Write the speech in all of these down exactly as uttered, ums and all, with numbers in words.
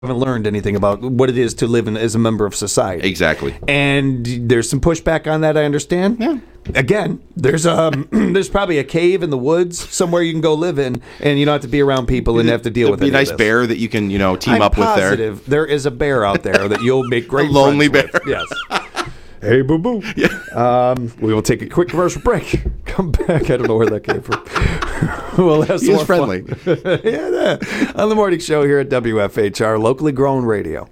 haven't learned anything about what it is to live in, as a member of society. Exactly. And there's some pushback on that, I understand. Yeah. Again, there's um, there's probably a cave in the woods somewhere you can go live in, and you don't have to be around people and have to deal There'd with be any a nice of this. bear that you can, you know, team I'm up with there. positive there is a bear out there that you'll make great A lonely friends bear. with. Yes. Hey, boo boo. Yeah. Um, we will take a quick commercial break. Come back. I don't know where that came from. We'll have some He was more friendly. fun. yeah, yeah. On the morning show here at W F H R, locally grown radio.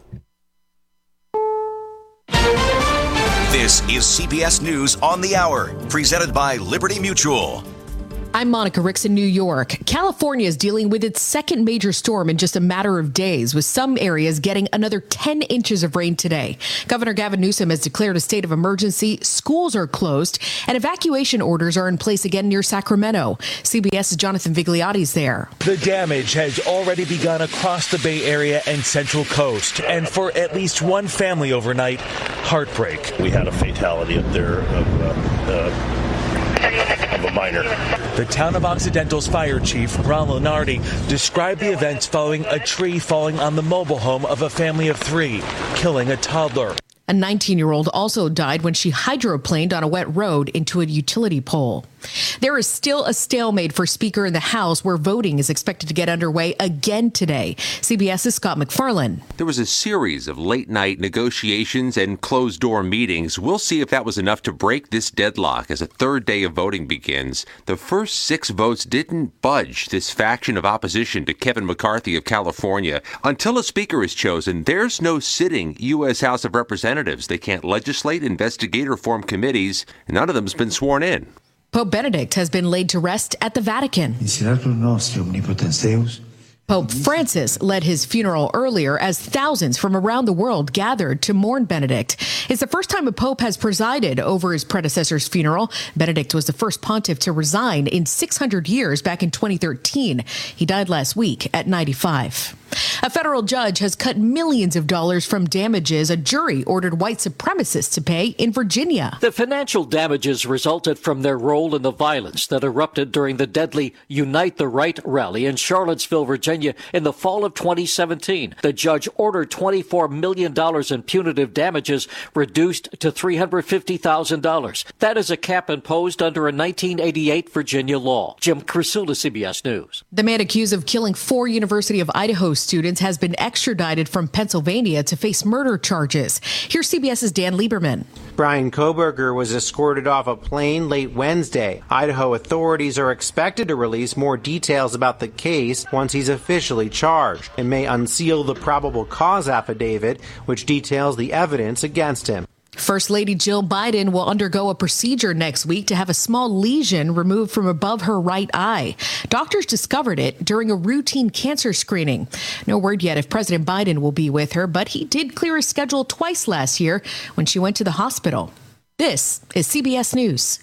This is C B S News on the Hour, presented by Liberty Mutual. I'm Monica Ricks in New York. California is dealing with its second major storm in just a matter of days, with some areas getting another ten inches of rain today. Governor Gavin Newsom has declared a state of emergency. Schools are closed, and evacuation orders are in place again near Sacramento. CBS's Jonathan Vigliotti's there. The damage has already begun across the Bay Area and Central Coast, and for at least one family overnight, heartbreak. We had a fatality up there of, uh, uh, of a minor. The town of Occidental's fire chief, Ron Lenardi, described the events following a tree falling on the mobile home of a family of three, killing a toddler. A nineteen-year-old also died when she hydroplaned on a wet road into a utility pole. There is still a stalemate for Speaker in the House, where voting is expected to get underway again today. CBS's Scott McFarlane. There was a series of late-night negotiations and closed-door meetings. We'll see if that was enough to break this deadlock as a third day of voting begins. The first six votes didn't budge this faction of opposition to Kevin McCarthy of California. Until a speaker is chosen, there's no sitting U S House of Representatives. They can't legislate, investigate, or form committees. None of them's been sworn in. Pope Benedict has been laid to rest at the Vatican. Pope Francis led his funeral earlier as thousands from around the world gathered to mourn Benedict. It's the first time a pope has presided over his predecessor's funeral. Benedict was the first pontiff to resign in six hundred years back in twenty thirteen. He died last week at ninety-five. A federal judge has cut millions of dollars from damages a jury ordered white supremacists to pay in Virginia. The financial damages resulted from their role in the violence that erupted during the deadly Unite the Right rally in Charlottesville, Virginia in the fall of twenty seventeen. The judge ordered twenty-four million dollars in punitive damages reduced to three hundred fifty thousand dollars. That is a cap imposed under a nineteen eighty-eight Virginia law. Jim Krasula, C B S News. The man accused of killing four University of Idaho students has been extradited from Pennsylvania to face murder charges. Here's CBS's Dan Lieberman. Brian Koberger was escorted off a plane late Wednesday. Idaho authorities are expected to release more details about the case once he's officially charged, and may unseal the probable cause affidavit, which details the evidence against him. First Lady Jill Biden will undergo a procedure next week to have a small lesion removed from above her right eye. Doctors discovered it during a routine cancer screening. No word yet if President Biden will be with her, but he did clear his schedule twice last year when she went to the hospital. This is C B S News.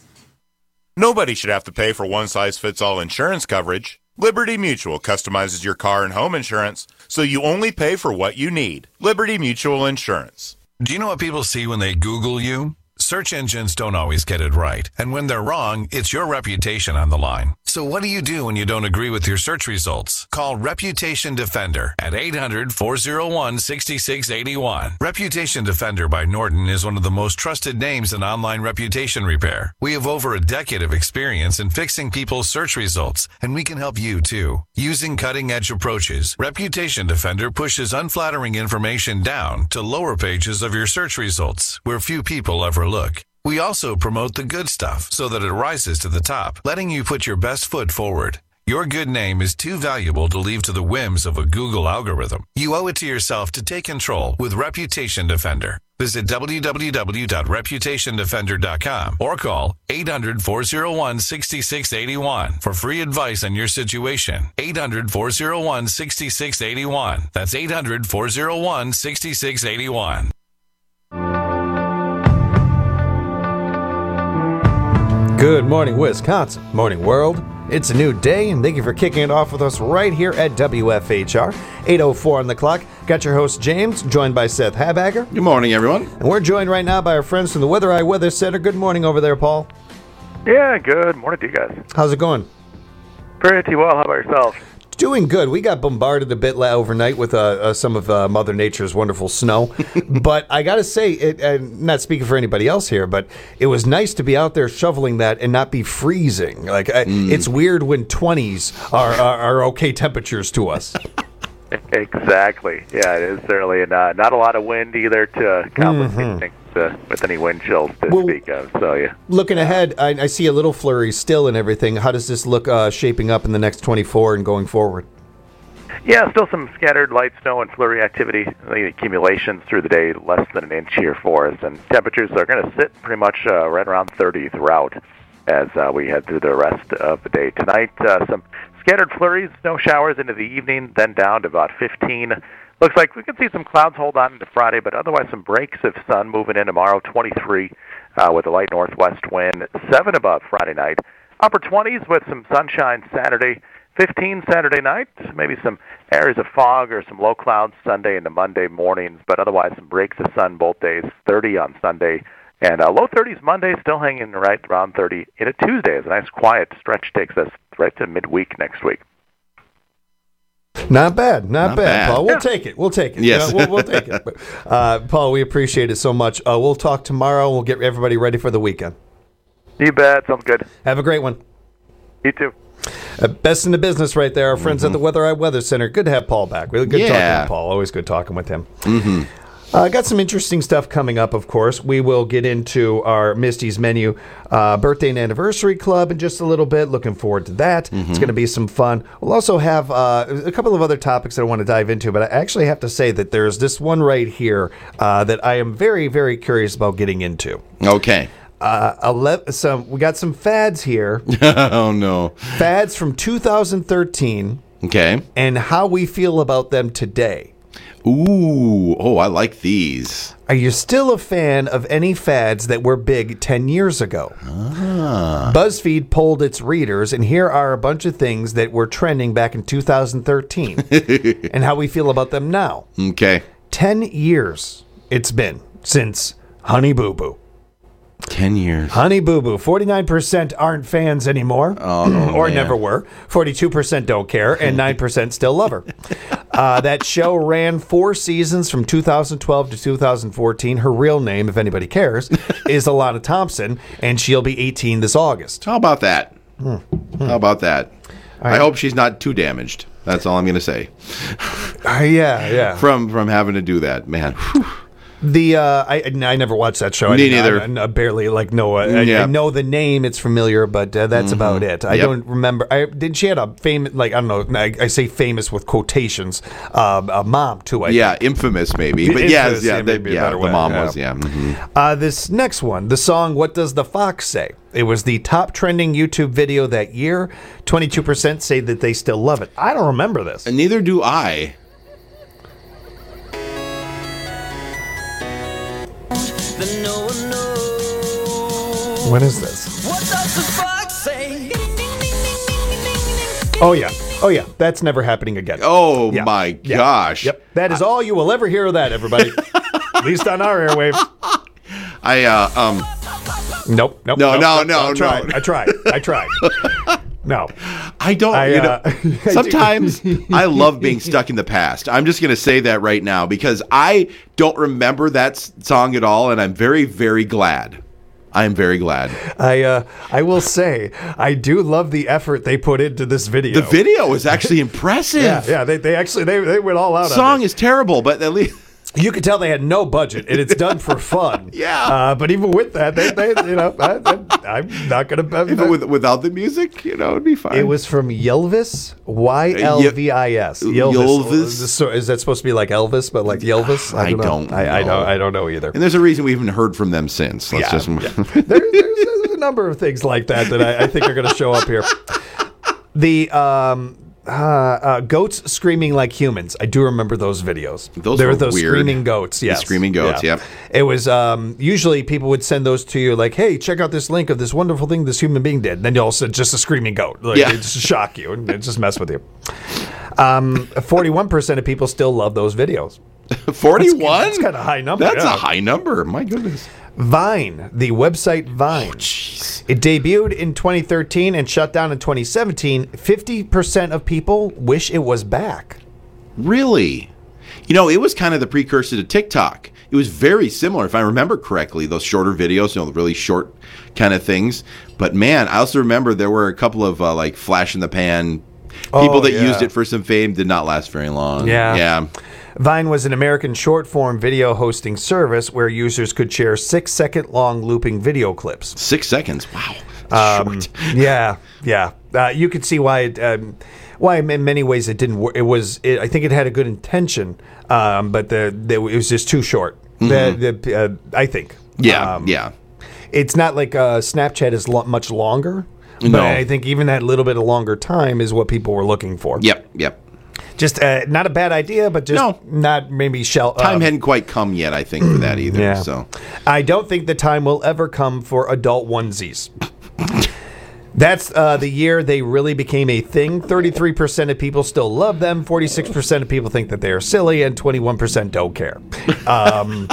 Nobody should have to pay for one-size-fits-all insurance coverage. Liberty Mutual customizes your car and home insurance so you only pay for what you need. Liberty Mutual Insurance. Do you know what people see when they Google you? Search engines don't always get it right. And when they're wrong, it's your reputation on the line. So what do you do when you don't agree with your search results? Call Reputation Defender at eight hundred, four oh one, six six eight one. Reputation Defender by Norton is one of the most trusted names in online reputation repair. We have over a decade of experience in fixing people's search results, and we can help you too. Using cutting-edge approaches, Reputation Defender pushes unflattering information down to lower pages of your search results, where few people ever look. We also promote the good stuff so that it rises to the top, letting you put your best foot forward. Your good name is too valuable to leave to the whims of a Google algorithm. You owe it to yourself to take control with Reputation Defender. Visit w w w dot reputation defender dot com or call eight hundred, four oh one, six six eight one for free advice on your situation. eight hundred, four oh one, six six eight one. That's eight hundred, four oh one, six six eight one. Good morning, Wisconsin. Morning, world. It's a new day, and thank you for kicking it off with us right here at W F H R. eight oh four on the clock. Got your host, James, joined by Seth Habagger. Good morning, everyone. And we're joined right now by our friends from the Weather Eye Weather Center. Good morning over there, Paul. Yeah, good morning to you guys. How's it going? Pretty well. How about yourself? Doing good. We got bombarded a bit la- overnight with uh, uh, some of uh, Mother Nature's wonderful snow. But I got to say, it, I'm not speaking for anybody else here, but it was nice to be out there shoveling that and not be freezing. Like I, mm. It's weird when twenties are, are, are okay temperatures to us. Exactly. Yeah, it is certainly not, not a lot of wind either to complicate mm-hmm. things uh, with any wind chills to well, speak of. So, yeah. Looking ahead, I, I see a little flurry still and everything. How does this look uh, shaping up in the next twenty-four and going forward? Yeah, still some scattered light snow and flurry activity. The accumulations through the day, less than an inch here for us. And temperatures are going to sit pretty much uh, right around thirty throughout as uh, we head through the rest of the day. Tonight, uh, some scattered flurries, snow showers into the evening, then down to about fifteen. Looks like we can see some clouds hold on into Friday, but otherwise some breaks of sun moving in tomorrow, twenty-three uh, with a light northwest wind, seven above Friday night. Upper twenties with some sunshine Saturday, fifteen Saturday night, maybe some areas of fog or some low clouds Sunday into Monday mornings, but otherwise some breaks of sun both days, thirty on Sunday. And uh, low thirties Monday, still hanging right around thirty. Into Tuesday, as a nice quiet stretch takes us right to midweek next week. Not bad, not, not bad, bad, Paul. We'll yeah. take it. We'll take it. Yes, you know, we'll, we'll take it. But, uh, Paul, we appreciate it so much. Uh, we'll talk tomorrow. We'll get everybody ready for the weekend. You bet. Sounds good. Have a great one. You too. Uh, best in the business right there. Our friends mm-hmm. at the Weather Eye Weather Center. Good to have Paul back. Really good yeah. talking with Paul. Always good talking with him. Mm-hmm. Uh, got some interesting stuff coming up, of course. We will get into our Misty's Menu uh, birthday and anniversary club in just a little bit. Looking forward to that. Mm-hmm. It's going to be some fun. We'll also have uh, a couple of other topics that I want to dive into, but I actually have to say that there's this one right here uh, that I am very, very curious about getting into. Okay. Uh, ele- some, we got some fads here. Oh, no. Fads from two thousand thirteen. Okay. And how we feel about them today. Ooh, oh, I like these. Are you still a fan of any fads that were big ten years ago? Ah. BuzzFeed polled its readers, and here are a bunch of things that were trending back in two thousand thirteen and how we feel about them now. Okay. Ten years it's been since Honey Boo Boo. Ten years. Honey Boo Boo. forty-nine percent aren't fans anymore, oh, or man. never were. forty-two percent don't care, and nine percent still love her. Uh, that show ran four seasons from two thousand twelve to two thousand fourteen. Her real name, if anybody cares, is Alana Thompson, and she'll be eighteen this August. How about that? Hmm. Hmm. How about that? Right. I hope she's not too damaged. That's all I'm going to say. Uh, yeah, yeah. From from having to do that, man. Whew. The uh, I I never watched that show. Me I neither. I, I barely like know. I, yeah. I know the name; it's familiar, but uh, that's mm-hmm. about it. I yep. don't remember. I did. She had a famous, like I don't know. I, I say famous with quotations. Uh, a mom too. I yeah, think. infamous maybe, but infamous, yeah, yeah, yeah, the, maybe yeah, the way. mom yeah. was yeah. Mm-hmm. Uh, this next one, the song "What Does the Fox Say?" It was the top trending YouTube video that year. Twenty-two percent say that they still love it. I don't remember this, and neither do I. What is this? What does the fox say? Oh, yeah. Oh, yeah. That's never happening again. Oh, yeah. my yeah. gosh. Yep. That is all you will ever hear of that, everybody. At least on our airwaves. I, uh, um... Nope. Nope. No, nope, no, nope, no, I no. tried. I tried. I tried. No. I don't, I, you uh, know, sometimes I love being stuck in the past. I'm just going to say that right now because I don't remember that song at all, and I'm very, very glad. I am very glad. I uh, I will say, I do love the effort they put into this video. The video is actually impressive. yeah, yeah, they, they actually, they, they went all out on it. The song is terrible, but at least... You can tell they had no budget, and it's done for fun. yeah. Uh, but even with that, they, they you know, I, I, I'm not going to... Even with, without the music, you know, it'd be fine. It was from Ylvis, Y L V I S. Ylvis. Ylvis. So is that supposed to be like Elvis, but like Ylvis? I don't, I don't know. I, I, don't, I don't know either. And there's a reason we haven't heard from them since. Let's yeah, just... yeah. there, there's, there's a number of things like that that I, I think are going to show up here. The... Um, Uh, uh, goats screaming like humans. I do remember those videos. Those there were were those weird. screaming goats. Yes, the screaming goats. Yeah. Yep. It was um, usually people would send those to you like, "Hey, check out this link of this wonderful thing this human being did." And then you also just a screaming goat. Like, yeah, it just shock you and it just mess with you. Um, forty-one percent of people still love those videos. Forty-one. That's kind of a high number. That's yeah. a high number. My goodness. Vine, the website Vine. Oh, jeez. It debuted in twenty thirteen and shut down in twenty seventeen. fifty percent of people wish it was back. Really? You know, it was kind of the precursor to TikTok. It was very similar, if I remember correctly, those shorter videos, you know, the really short kind of things. But man, I also remember there were a couple of uh, like flash in the pan people Oh, that yeah. used it for some fame. Did not last very long. Yeah. Yeah. Vine was an American short-form video hosting service where users could share six-second-long looping video clips. Six seconds. Wow. Um, yeah, yeah. Uh, you could see why it, um, why in many ways it didn't work. It was, it, I think it had a good intention, um, but the, the it was just too short. Mhm. The, the, uh, I think. Yeah, Um, yeah. It's not like uh, Snapchat is lo- much longer, No. but I think even that little bit of longer time is what people were looking for. Yep, yep. Just uh, not a bad idea, but just No. not maybe shell. Time um, hadn't quite come yet, I think, for that either. Yeah. So I don't think the time will ever come for adult onesies. That's uh, the year they really became a thing. thirty-three percent of people still love them. forty-six percent of people think that they are silly, and twenty-one percent don't care. Um,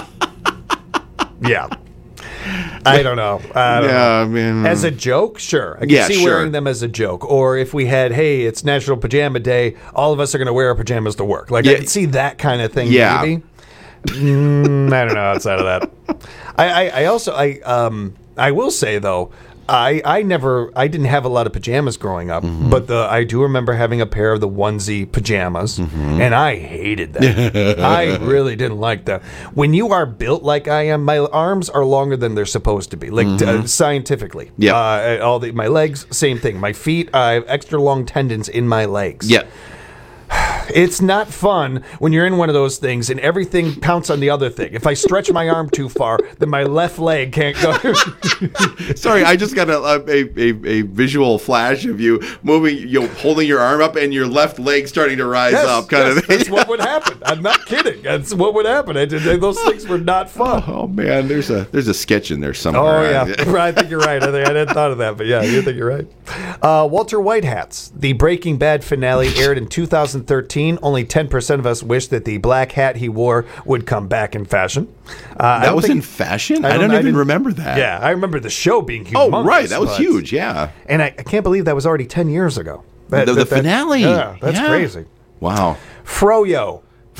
yeah. I don't know. I don't Yeah, know. I mean- as a joke, sure. I can Yeah, see sure. wearing them as a joke. Or if we had, hey, it's National Pajama Day, all of us are going to wear our pajamas to work. Like, I Yeah. can see that kind of thing, Yeah. maybe. Mm, I don't know outside of that. I, I, I also I um I will say though I I never I didn't have a lot of pajamas growing up, Mm-hmm. but the I do remember having a pair of the onesie pajamas, Mm-hmm. and I hated that. I really didn't like that. When you are built like I am, my arms are longer than they're supposed to be, like uh, scientifically. Yep. Uh, all the my legs, same thing. My feet, I have extra long tendons in my legs. yeah. It's not fun when you're in one of those things and everything counts on the other thing. If I stretch my arm too far, then my left leg can't go. Sorry, I just got a, a, a, a visual flash of you moving, you know, holding your arm up and your left leg starting to rise Yes, up, kind yes, of thing. that's what would happen. I'm not kidding. That's what would happen. I did, those things were not fun. Oh man, there's a there's a sketch in there Oh, somewhere. yeah. I think you're right. I, think, I hadn't thought of that, but yeah, you think you're right. Uh, Walter White hats. The Breaking Bad finale aired in two thousand thirteen. Only ten percent of us wish that the black hat he wore would come back in fashion. Uh, I That don't was think- in fashion. I I don't, don't- I even didn't- remember that. Yeah, I remember the show being Oh humongous. right, that was but- huge. Yeah. And I, I can't believe that was already ten years ago. That- the that- the that- finale. Yeah, that's Yeah. crazy. Wow. Froyo.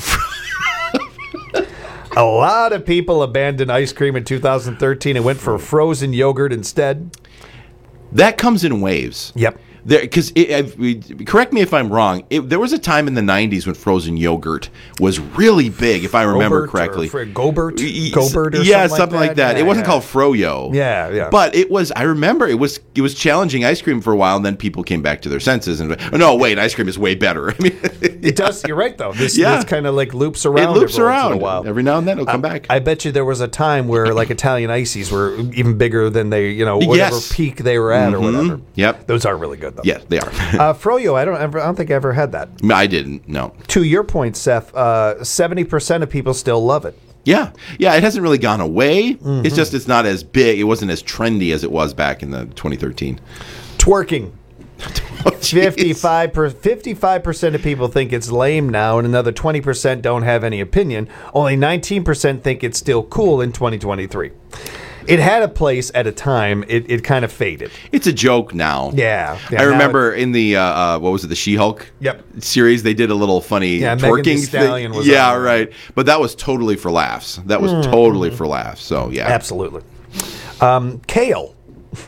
A lot of people abandoned ice cream in two thousand thirteen and went for frozen yogurt instead. That comes in waves. Yep. Because correct me if I'm wrong. It, there was a time in the nineties when frozen yogurt was really big, if I remember Frobert correctly. Or Fr- Gobert? Y- Gobert or yeah, something, something like that. Yeah, it wasn't yeah. called Froyo. Yeah, yeah. But it was. I remember it was. It was challenging ice cream for a while, and then people came back to their senses and oh, no, wait, ice cream is way better. I mean, It does. You're right, though. This, Yeah. this kind of like loops around. it loops every once in around a while. every now and then. It'll come back. I bet you there was a time where like Italian ices were even bigger than they, you know, whatever Yes. peak they were at or Mhm. whatever. Yep. Those are really good though. Yeah, they are. uh, Froyo, I don't ever, I don't think I ever had that. I didn't. No. To your point, Seth, uh, seventy percent of people still love it. Yeah, yeah. It hasn't really gone away. Mm-hmm. It's just it's not as big. It wasn't as trendy as it was back in the twenty thirteen. Twerking. Oh, fifty-five per, fifty-five percent of people think it's lame now, and another twenty percent don't have any opinion. Only nineteen percent think it's still cool in twenty twenty-three. It had a place at a time. It, it kind of faded. It's a joke now. Yeah. yeah I now remember in the uh, uh, what was it, the She-Hulk Yep. series, they did a little funny Yeah, Megan twerking Thee Stallion thing. was yeah, on there. right. But that was totally for laughs. That was Mm. totally for laughs. So yeah, Absolutely. Um, kale.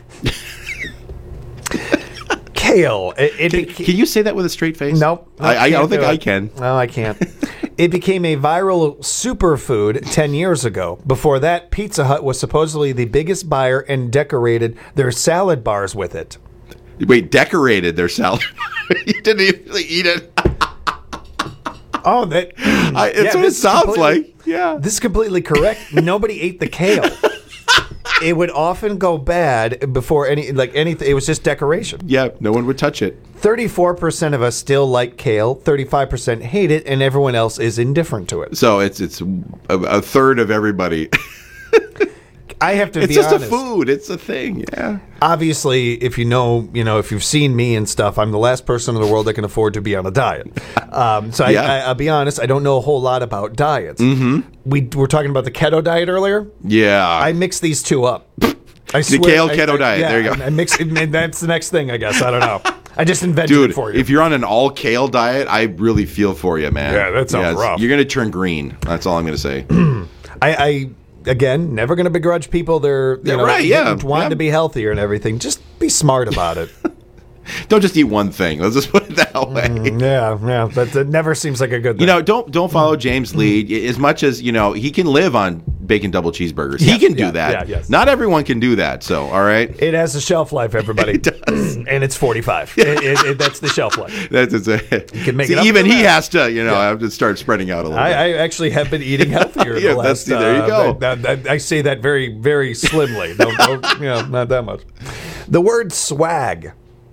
Kale. It, it Can, beca- can you say that with a straight face? Nope. I, I don't can't think do I it. can. No, I can't. It became a viral superfood ten years ago. Before that, Pizza Hut was supposedly the biggest buyer and decorated their salad bars with it. Wait, decorated their salad. You didn't even eat it. Oh, that. I, it's yeah, what it this is sounds completely- like. Yeah. This is completely correct. Nobody ate the kale. It would often go bad before any, like anything. It was just decoration. Yeah, no one would touch it. thirty-four percent of us still like kale, thirty-five percent hate it, and everyone else is indifferent to it. So it's it's a, a third of everybody. I have to It's be just honest. a food. It's a thing. Yeah. Obviously, if you know, you know, if you've seen me and stuff, I'm the last person in the world that can afford to be on a diet. Um, so Yeah. I, I, I'll be honest, I don't know a whole lot about diets. Mm-hmm. We were talking about the keto diet earlier. Yeah. I mix these two up. I the kale keto I, diet. Yeah, there you go. I, I mix it, and that's the next thing, I guess. I don't know. I just invented Dude, it for you. If you're on an all kale diet, I really feel for you, man. Yeah, that sounds yeah, rough. You're going to turn green. That's all I'm going to say. I, I again, never going to begrudge people their you yeah, know right, yeah, wanting yeah. to be healthier and everything. Just be smart about it. Don't just eat one thing. Let's just put it that way. Mm, yeah, yeah, but that never seems like a good thing. You know, don't don't follow James Lee as much as you know he can live on bacon double cheeseburgers. He Yeah, can do yeah, that. yeah, yes. Not everyone can do that. So, all right. It has a shelf life, everybody. It does. And it's forty-five. it, it, it, that's the shelf life. That's it. You can make See, it up even to he that. has to, you know, Yeah. have to start spreading out a little I, bit. I actually have been eating healthier. Yeah, the that's- last, there you uh, go. I, I, I say that very, very slimly. Don't, don't, you know, not that much. The word swag.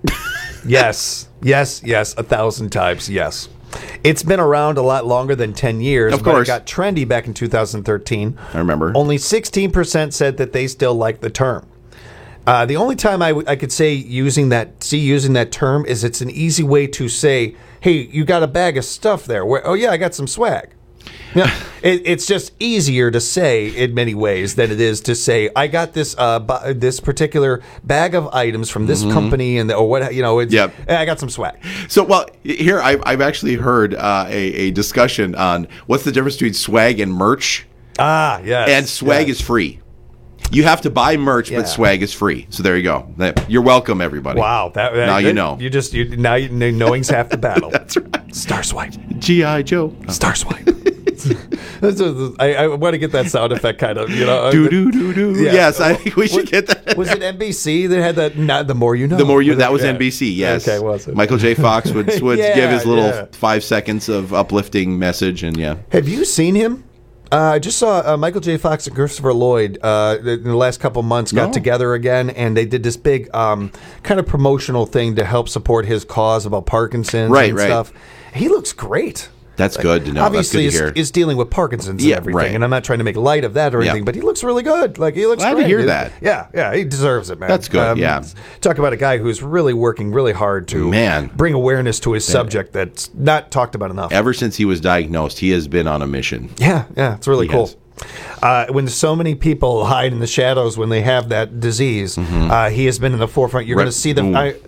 Yes, yes, yes, a thousand times, yes. It's been around a lot longer than ten years. Of but course. it got trendy back in two thousand thirteen. I remember. Only sixteen percent said that they still like the term. Uh, the only time I, w- I could say using that see using that term is it's an easy way to say, hey, you got a bag of stuff there. Where, oh, yeah, I got some swag. Yeah, it, it's just easier to say in many ways than it is to say I got this uh, bu- this particular bag of items from this Mhm. company and or what you know. It's, Yep. I got some swag. So, well, here I've, I've actually heard uh, a, a discussion on what's the difference between swag and merch. Ah, yes. And swag yes. is free. You have to buy merch, Yeah. but swag is free. So there you go. That- You're welcome, everybody. Wow, that, that Now you that- know. You just you now you, knowing's half the battle. That's right. Star swipe. G I Joe. Star swipe. This is- I, I want to get that sound effect kind of, you know. Do do do do. Yeah. Yes, I think we should get that. Was it N B C that had that? Not the more you know. The more you, that was Yeah. N B C, yes. Okay, was it? Michael J. Fox would, would Yeah, give his little yeah. five seconds of uplifting message, and yeah. Have you seen him? Uh, I just saw uh, Michael J. Fox and Christopher Lloyd uh, in the last couple months got No. together again, and they did this big um, kind of promotional thing to help support his cause about Parkinson's Right, and right. stuff. He looks great. That's good to know. Obviously, That's good to is, hear. is dealing with Parkinson's Yeah, and everything, right. and I'm not trying to make light of that or Yeah. anything, but he looks really good. Like he looks Glad to great. hear He- that. Yeah, yeah, he deserves it, man. That's good, yeah. Talk about a guy who's really working really hard to Man. bring awareness to his subject that's not talked about enough. Ever since he was diagnosed, he has been on a mission. Yeah, yeah, it's really He cool. has. Uh, when so many people hide in the shadows when they have that disease, uh, he has been in the forefront. You're Right. going to see them. Ooh. I,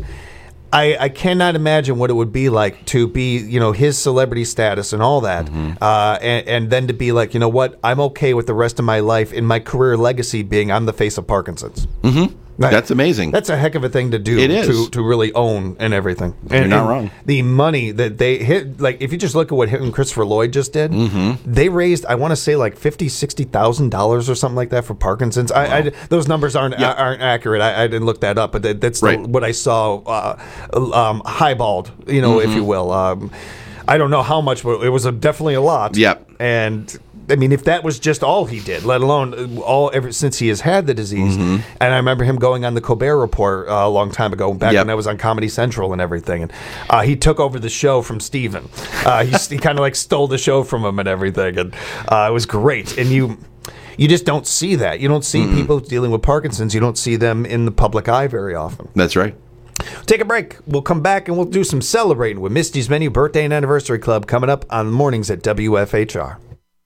I, I cannot imagine what it would be like to be, you know, his celebrity status and all that, uh, and, and then to be like, you know what, I'm okay with the rest of my life in my career legacy being I'm the face of Parkinson's. Mm-hmm. Right. That's amazing. That's a heck of a thing to do. It is. to to really own and everything. You're And, not and wrong. The money that they hit, like if you just look at what him and Christopher Lloyd just did, Mm-hmm. they raised I want to say like fifty, sixty thousand dollars or something like that for Parkinson's. I, I those numbers aren't Yeah. aren't accurate. I, I didn't look that up, but that, that's the- Right. what I saw uh, um, highballed, you know, if Mhm. you will. Um, I don't know how much, but it was a, definitely a lot. Yep. And I mean, if that was just all he did, let alone all ever since he has had the disease, Mhm. and I remember him going on the Colbert Report uh, a long time ago, back Yep. when I was on Comedy Central and everything, and uh, he took over the show from Steven. Uh, he he kind of like stole the show from him and everything, and uh, it was great. And you you just don't see that. You don't see Mm-mm. people dealing with Parkinson's. You don't see them in the public eye very often. That's right. Take a break. We'll come back and we'll do some celebrating with Misty's Menu Birthday and Anniversary Club coming up on mornings at W F H R.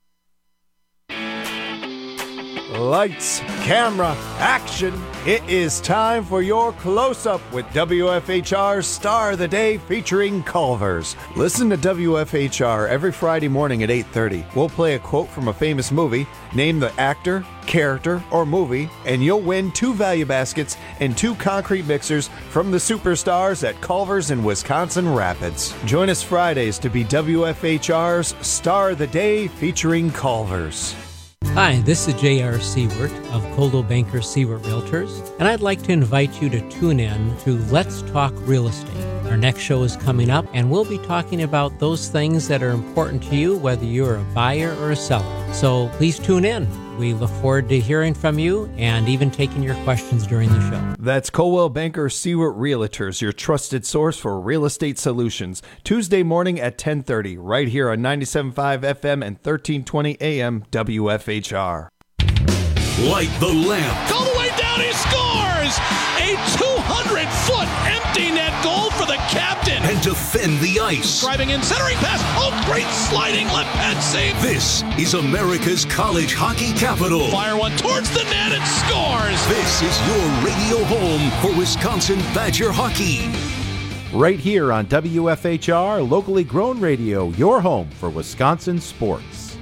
Lights, camera, action. It is time for your close-up with W F H R's Star of the Day featuring Culver's. Listen to W F H R every Friday morning at eight thirty. We'll play a quote from a famous movie, name the actor, character, or movie, and you'll win two value baskets and two concrete mixers from the superstars at Culver's in Wisconsin Rapids. Join us Fridays to be W F H R's Star of the Day featuring Culver's. Hi, this is J R. Seward of Coldwell Banker Seward Realtors, and I'd like to invite you to tune in to Let's Talk Real Estate. Our next show is coming up, and we'll be talking about those things that are important to you, whether you're a buyer or a seller. So please tune in. We look forward to hearing from you and even taking your questions during the show. That's Coldwell Banker Seward Realtors, your trusted source for real estate solutions. Tuesday morning at ten thirty, right here on ninety-seven point five F M and thirteen twenty A M W F H R. Light the lamp. All the way down, he scores! A two hundred foot empty net goal for the captain. And defend the ice. Driving in, centering pass. Oh, great sliding left pad save. This is America's college hockey capital. Fire one towards the net and scores. This is your radio home for Wisconsin Badger hockey. Right here on W F H R, locally grown radio, your home for Wisconsin sports.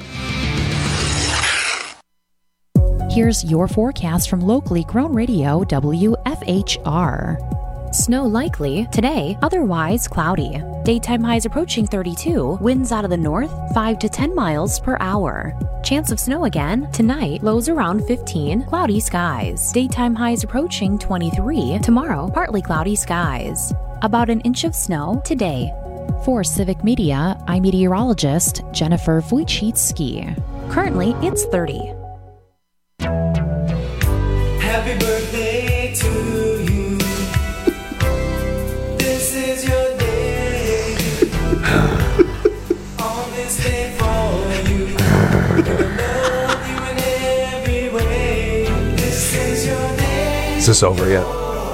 Here's your forecast from locally grown radio W F H R. Snow likely today, otherwise cloudy. Daytime highs approaching thirty-two, winds out of the north five to ten miles per hour. Chance of snow again tonight, lows around fifteen, cloudy skies. Daytime highs approaching twenty-three, tomorrow partly cloudy skies. About an inch of snow today. For Civic Media, I'm meteorologist Jennifer Wojcicki. Currently, it's thirty. Happy birthday to you. This is your day. On this day for you. Gonna love you in every way. This is your day. Is this over yet?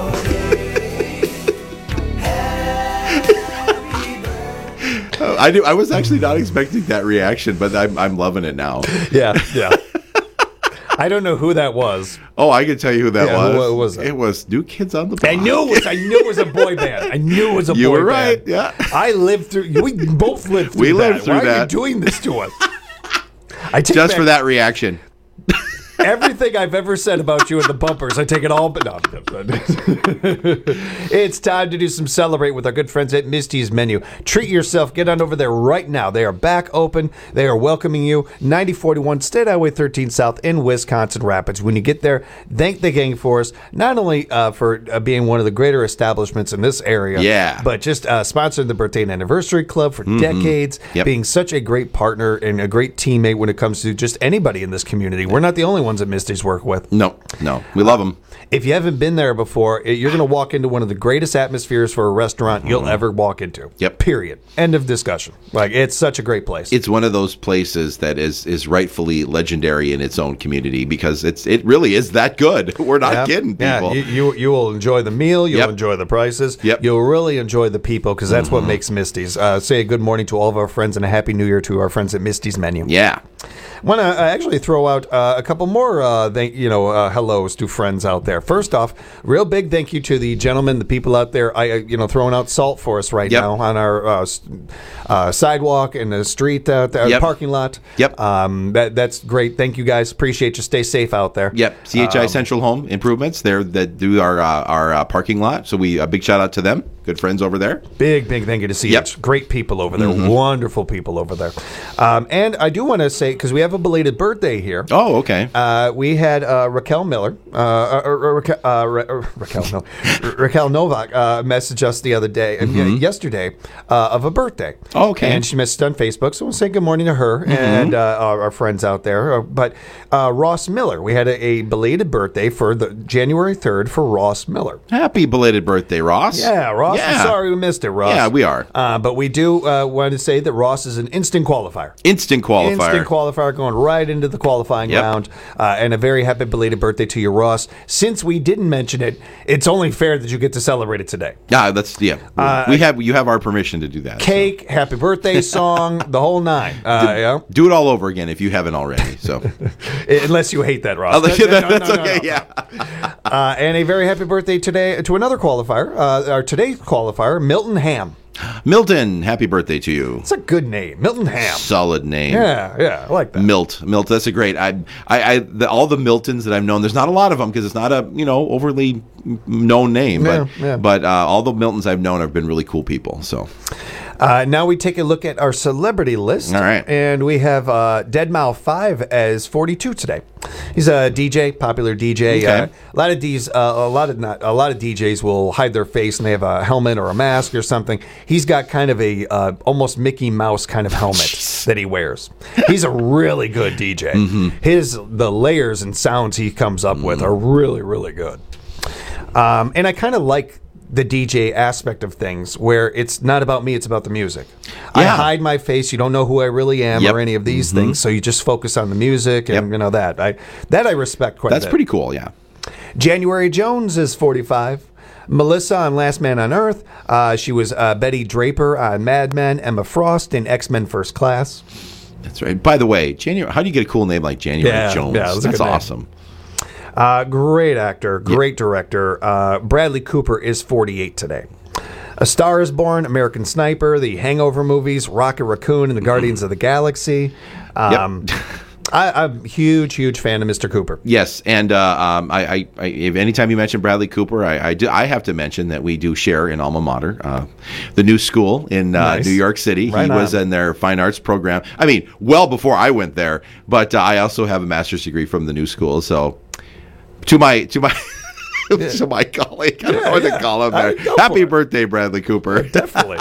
I do. I was actually not expecting that reaction, but I'm I'm loving it now. Yeah, yeah. I don't know who that was. Oh, I can tell you who that yeah, was. Who, who was it? It was New Kids on the Block. I knew it was. I knew it was a boy band. I knew it was a you boy were right. band. Yeah. I lived through. We both lived through we that. lived through Why that. are you doing this to us? I take Just back for that reaction. everything I've ever said about you in the bumpers. I take it all, but no. It's time to do some celebrate with our good friends at Misty's Menu. Treat yourself. Get on over there right now. They are back open. They are welcoming you. ninety forty-one State Highway thirteen South in Wisconsin Rapids. When you get there, thank the gang for us, not only uh, for uh, being one of the greater establishments in this area, yeah, but just uh, sponsoring the Birthday and Anniversary Club for Mm-hmm. decades, Yep. being such a great partner and a great teammate when it comes to just anybody in this community. We're not the only ones that Misty's work with. No, no. We love them. If you haven't been there before, you're going to walk into one of the greatest atmospheres for a restaurant you'll ever walk into. Yep. Period. End of discussion. Like, it's such a great place. It's one of those places that is is rightfully legendary in its own community because it's it really is that good. We're not Yeah. kidding, Yeah, people. you, you you will enjoy the meal. You'll Yep. enjoy the prices. Yep. You'll really enjoy the people because that's what makes Misty's. Uh, say a good morning to all of our friends and a happy new year to our friends at Misty's Menu. Yeah. Want to uh, actually throw out uh, a couple more, uh, thank, you know, uh, hellos to friends out there. First off, real big thank you to the gentlemen, the people out there, I, uh, you know, throwing out salt for us right Yep. now on our uh, s- uh, sidewalk and the street, uh, the Yep. parking lot. Yep. Um, that that's great. Thank you guys. Appreciate you. Stay safe out there. Yep. C H I Um, Central Home Improvements. They're that do our uh, our uh, parking lot. So we a big shout out to them. Good friends over there. Big, big thank you to C H. Yep. Great people over there. Mhm. Wonderful people over there. Um, and I do want to say, because we have a belated birthday here. Oh, okay. Uh, we had uh, Raquel Miller, uh, uh, uh, Raquel, uh, Ra- uh, Raquel, no, Raquel Novak uh, messaged us the other day, and Mhm. yesterday, uh, of a birthday. Oh, okay. And she messaged on Facebook, so we'll say good morning to her Mhm. and uh, our, our friends out there. Uh, But uh, Ross Miller, we had a, a belated birthday for the January third for Ross Miller. Happy belated birthday, Ross. Yeah, Ross. Yeah. I'm sorry we missed it, Ross. Yeah, we are. Uh, but we do uh, want to say that Ross is an instant qualifier. Instant qualifier. Instant qualifier going right into the qualifying Yep. round. Uh, and a very happy belated birthday to you, Ross. Since we didn't mention it, it's only fair that you get to celebrate it today. Yeah, that's yeah. Uh, we have you have our permission to do that. Cake, happy birthday song, the whole nine. Uh, do, yeah. do it all over again if you haven't already. So Unless you hate that, Ross. Oh, yeah, No, no, that's no, no, okay. no. Yeah. Uh, and a very happy birthday today to another qualifier, uh, our today's qualifier, Milton Ham. Milton, happy birthday to you. It's a good name, Milton Ham. Solid name. Yeah, yeah, I like that. Milt, Milt. That's a great. I, I, I the, all the Miltons that I've known. There's not a lot of them because it's not a you know overly known name. Yeah, but yeah. but uh, all the Miltons I've known have been really cool people. So Uh, now we take a look at our celebrity list. All right. And we have uh, deadmau five as forty-two today. He's a D J, popular D J. Okay. Uh, a lot of D's, uh, a lot of not, a lot of D Js will hide their face and they have a helmet or a mask or something. He's got kind of a uh, almost Mickey Mouse kind of helmet that he wears. He's a really good D J. Mm-hmm. His the layers and sounds he comes up with are really, really good. Um, and I kind of like the D J aspect of things where it's not about me, it's about the music. I Yeah. hide my face, you don't know who I really am Yep. or any of these Mhm. things, so you just focus on the music and Yep. you know that. I that I respect quite that's a bit. pretty cool. Yeah. January Jones is forty-five. Melissa on Last Man on Earth. Uh, she was uh, Betty Draper on Mad Men. Emma Frost in X-Men First Class. That's right. By the way, January. How do you get a cool name like January Yeah, Jones? yeah, that's a That's good name. awesome. Uh, great actor, great director. Uh, Bradley Cooper is forty-eight today. A Star is Born, American Sniper, the Hangover movies, Rocket Raccoon, and the Guardians of the Galaxy. Um, I, I'm a huge, huge fan of Mister Cooper. Yes, and uh, um, I, I, I, if anytime you mention Bradley Cooper, I, I, do, I have to mention that we do share in alma mater, uh, the new school in uh, Nice. New York City. Right he was on. in their fine arts program. I mean, well before I went there, but uh, I also have a master's degree from the new school. So, to my to my to my colleague, I don't know what yeah. to call him I- there. go Happy for it. birthday, Bradley Cooper! Definitely.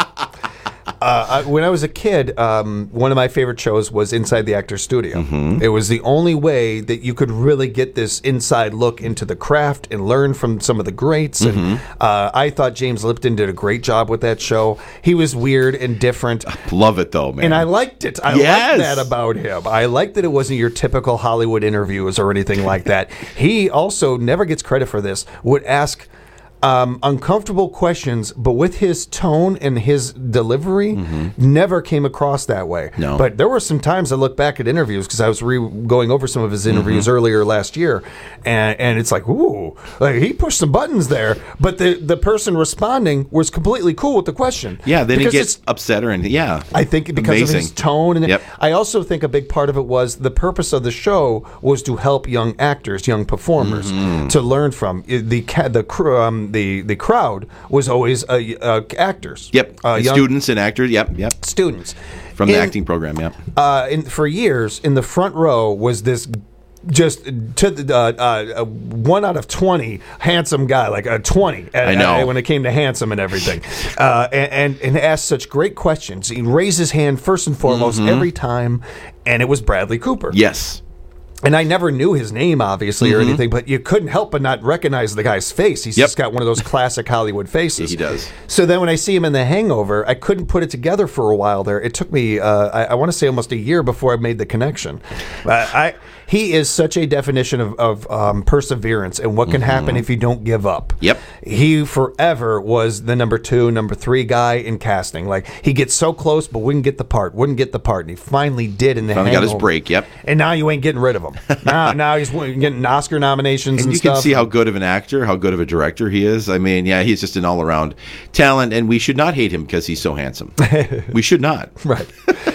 Uh, I, when I was a kid, um, one of my favorite shows was Inside the Actor's Studio. Mm-hmm. It was the only way that you could really get this inside look into the craft and learn from some of the greats. And Mm-hmm. uh, I thought James Lipton did a great job with that show. He was weird and different. Love it though, man. And I liked it. I Yes. liked that about him. I liked that it wasn't your typical Hollywood interviews or anything like that. He also never gets credit for this, would ask um, uncomfortable questions, but with his tone and his delivery, never came across that way. No. But there were some times I look back at interviews because I was re- going over some of his interviews earlier last year, and, and it's like, ooh, like he pushed some buttons there, but the, the person responding was completely cool with the question. Yeah, then he Because gets it's- upset or anything. Yeah, I think because Amazing. of his tone, and Yep. I also think a big part of it was the purpose of the show was to help young actors, young performers, Mm-hmm. to learn from the ca- the cr- um, the the crowd was always uh, uh, actors. Yep, uh, young students and actors. Yep, yep. students From the In- acting program. Yep. Uh, in, for years, in the front row was this. Just to the uh, uh, one out of twenty handsome guy, like a twenty. uh, I know. uh, when it came to handsome and everything, uh, and, and and asked such great questions. He raised his hand first and foremost Mhm. every time, and it was Bradley Cooper. Yes. And I never knew his name, obviously, or Mhm. anything, but you couldn't help but not recognize the guy's face. He's Yep. just got one of those classic Hollywood faces. He does. So then when I see him in The Hangover, I couldn't put it together for a while there. It took me, uh, I, I want to say almost a year before I made the connection. Uh, I He is such a definition of, of um, perseverance and what can happen if you don't give up. Yep. He forever was the number two, number three guy in casting. Like, he gets so close, but wouldn't get the part, wouldn't get the part. And he finally did in The Finally got Hangover. his break. Yep. And now you ain't getting rid of him. now, now he's getting Oscar nominations and, And you stuff. can see how good of an actor, how good of a director he is. I mean, yeah, he's just an all-around talent, and we should not hate him because he's so handsome. We should not. Right.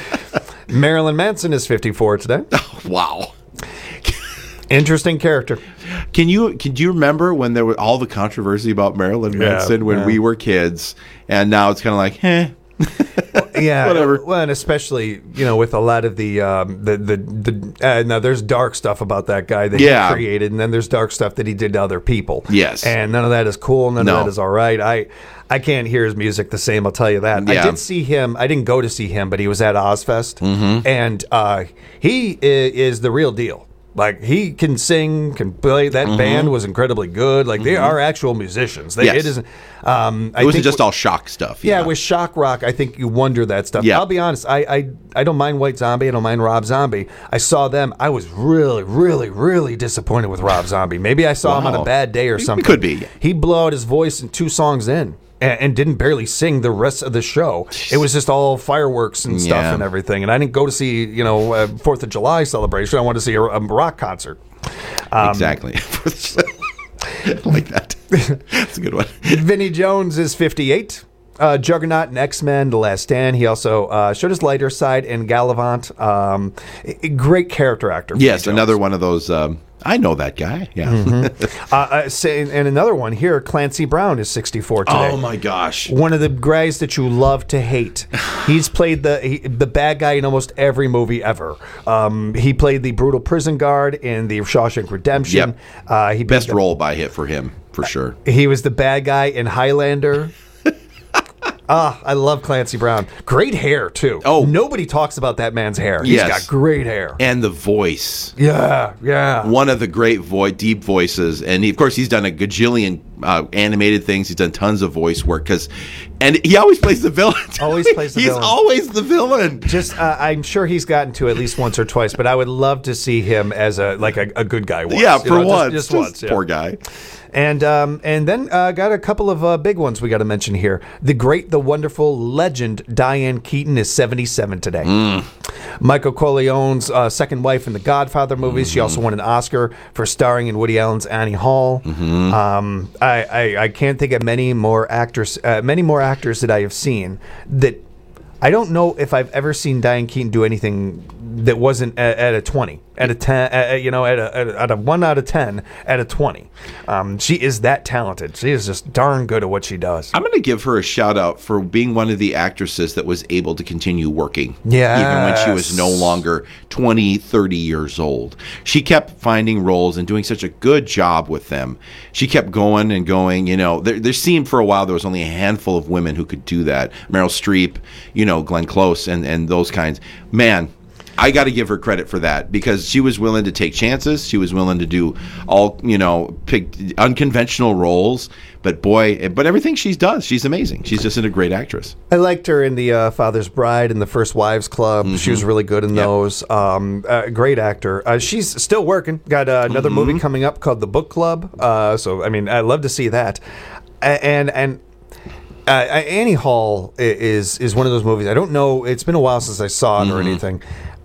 Marilyn Manson is fifty-four today. Wow. Interesting character. Can you can you remember when there was all the controversy about Marilyn Yeah, Manson when yeah. we were kids, and now it's kind of like, eh. Yeah, Whatever. Well, and especially you know with a lot of the um, the the, the uh, now there's dark stuff about that guy that Yeah. he created, and then there's dark stuff that he did to other people. Yes. and none of that is cool. None No. of that is all right. I I can't hear his music the same. I'll tell you that. I Yeah. did see him. I didn't go to see him, but he was at Ozfest, Mhm. and uh, he i- is the real deal. Like, he can sing, can play. That Mhm. band was incredibly good. Like, they Mhm. are actual musicians. They, Yes. It isn't. Um, I It wasn't think just w- all shock stuff. Yeah, with shock rock, I think you wonder that stuff. Yeah. I'll be honest, I, I I don't mind White Zombie, I don't mind Rob Zombie. I saw them, I was really, really, really disappointed with Rob Zombie. Maybe I saw him on Wow. a bad day or It something. could be. He blew out his voice in two songs in. And, and didn't barely sing the rest of the show. It was just all fireworks and stuff Yeah. and everything. And I didn't go to see, you know, a Fourth of July celebration. I wanted to see a, a rock concert. Um, Exactly. like that. That's a good one. Vinnie Jones is fifty-eight. Uh, Juggernaut in X-Men, The Last Stand. He also uh, showed his lighter side in Gallivant. Um, a- a great character actor. Vinnie Yes, Jones. another one of those. Um, I know that guy. Yeah. Mhm. uh, uh, say, and another one here, Clancy Brown is sixty-four today. Oh my gosh. One of the guys that you love to hate. He's played the he, the bad guy in almost every movie ever. Um, he played the brutal prison guard in the Shawshank Redemption. Yep. Uh, he Best played the- role by hit for him for sure. He was the bad guy in Highlander. Ah, I love Clancy Brown. Great hair too. Oh, nobody talks about that man's hair. He's Yes. got great hair. And the voice. Yeah, yeah. One of the great vo- deep voices, and he, of course he's done a gajillion uh, animated things. He's done tons of voice work because, and he always plays the villain. Always plays the he's villain. He's always the villain. Just, uh, I'm sure he's gotten to at least once or twice, but I would love to see him as a like a, a good guy. Once, yeah, you for know, once, just, just, just once. Yeah. Poor guy. And um, and then uh, got a couple of uh, big ones we got to mention here. The great, the wonderful legend Diane Keaton is seventy-seven today. Mm. Michael Corleone's uh, second wife in the Godfather movies. Mm-hmm. She also won an Oscar for starring in Woody Allen's Annie Hall. Mm-hmm. Um, I, I I can't think of many more actors, uh, many more actors that I have seen that. I don't know if I've ever seen Diane Keaton do anything that wasn't at, at a twenty, at a ten, at, you know, at a, at a at a one out of ten, at a twenty. Um, she is that talented. She is just darn good at what she does. I'm going to give her a shout out for being one of the actresses that was able to continue working. Yes. Even when she was no longer twenty, thirty years old. She kept finding roles and doing such a good job with them. She kept going and going. You know, there, there seemed for a while there was only a handful of women who could do that. Meryl Streep, you know, Glenn Close and, and those kinds. Man, I got to give her credit for that because she was willing to take chances. She was willing to do all, you know, pick unconventional roles. But boy, but everything she does, she's amazing. She's just a great actress. I liked her in the uh, Father's Bride and the First Wives Club. Mm-hmm. She was really good in yep. those. Um, uh, great actor. Uh, she's still working. Got uh, another mm-hmm. movie coming up called The Book Club. Uh, so, I mean, I'd love to see that. And, and, Uh, Annie Hall is is one of those movies. I don't know. It's been a while since I saw it mm-hmm. or anything.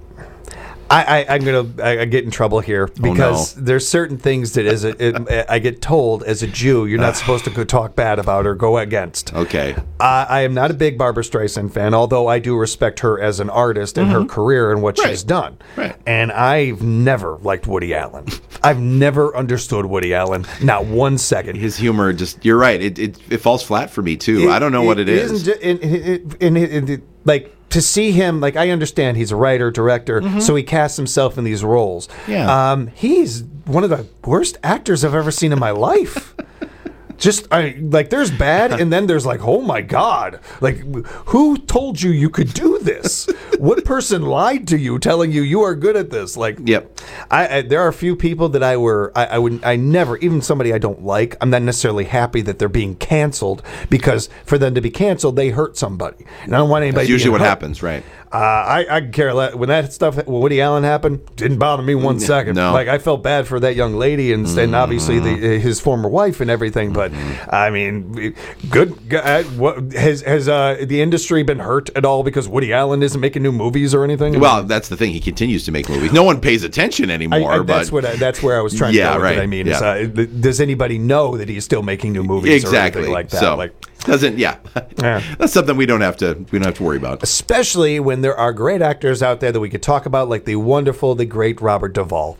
I, I, I'm gonna I, I get in trouble here because oh, no. there's certain things that as a, it, I get told as a Jew you're not supposed to go talk bad about or go against. Okay. I, I am not a big Barbra Streisand fan, although I do respect her as an artist and mm-hmm. her career and what right. she's done. Right. And I've never liked Woody Allen. I've never understood Woody Allen, not one second. His humor just, you're right, it it, it falls flat for me too. It, I don't know it, what it, it is. Isn't, it, it, it, it, it, like, to see him, like, I understand he's a writer, director, mm-hmm. so he casts himself in these roles. Yeah. Um, he's one of the worst actors I've ever seen in my life. Just, I like, there's bad, and then there's like, oh my God. Like, who told you you could do this? What person lied to you telling you you are good at this? Like, yep. I, I there are a few people that I were, I, I would, I never, even somebody I don't like, I'm not necessarily happy that they're being canceled because for them to be canceled, they hurt somebody. And I don't want anybody That's usually what hurt. happens, right? Uh, I, I care less. When that stuff, when Woody Allen happened, didn't bother me one second. No. Like, I felt bad for that young lady and, Mm-hmm. and obviously the, his former wife and everything. But I mean, good. Uh, what, has has uh, the industry been hurt at all because Woody Allen isn't making new movies or anything? Well, that's the thing. He continues to make movies. No one pays attention anymore. I, I, but that's what. I, that's where I was trying yeah, to go. Right. With it. I mean, yeah. is, uh, does anybody know that he's still making new movies exactly. or anything like that? So, like, doesn't yeah. yeah. That's something we don't have to we don't have to worry about. Especially when there are great actors out there that we could talk about, like the wonderful, the great Robert Duvall.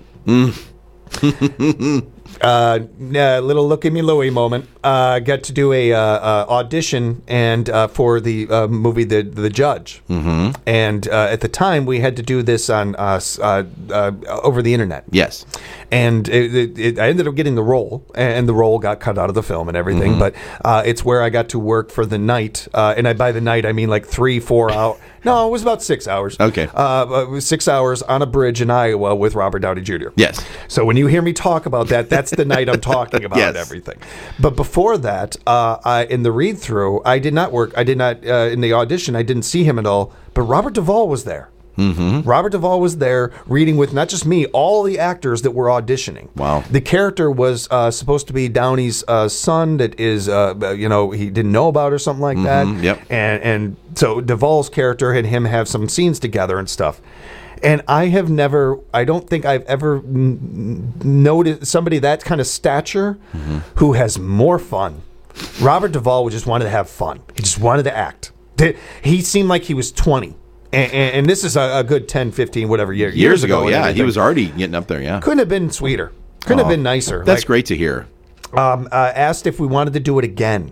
Mm. Uh, uh, little look at me Louie moment. Uh, got to do a uh, uh, audition and uh, for the uh, movie The The Judge, mm-hmm. and uh, at the time we had to do this on uh, uh, uh, over the internet. Yes, and it, it, it, I ended up getting the role, and the role got cut out of the film and everything. Mm-hmm. But uh, it's where I got to work for the night, uh, and I by the night I mean like three, four hours. No, it was about six hours. Okay, uh, it was six hours on a bridge in Iowa with Robert Downey Junior Yes. So when you hear me talk about that, that's the night I'm talking about yes. everything. But before that, uh, I, in the read through, I did not work. I did not uh, in the audition. I didn't see him at all. But Robert Duvall was there. Mm-hmm. Robert Duvall was there reading with not just me, all the actors that were auditioning. Wow. The character was uh, supposed to be Downey's uh, son that is, uh, you know, he didn't know about or something like mm-hmm. that. Yep. And, and so Duvall's character and him have some scenes together and stuff. And I have never, I don't think I've ever n- noticed somebody that kind of stature mm-hmm. who has more fun. Robert Duvall just wanted to have fun. He just wanted to act. He seemed like he was twenty. And, and, and this is a, a good ten, fifteen, whatever year, years, years ago. ago yeah, he was already getting up there. Yeah, couldn't have been sweeter. Couldn't oh, have been nicer. That's like, great to hear. Um, uh, asked if we wanted to do it again.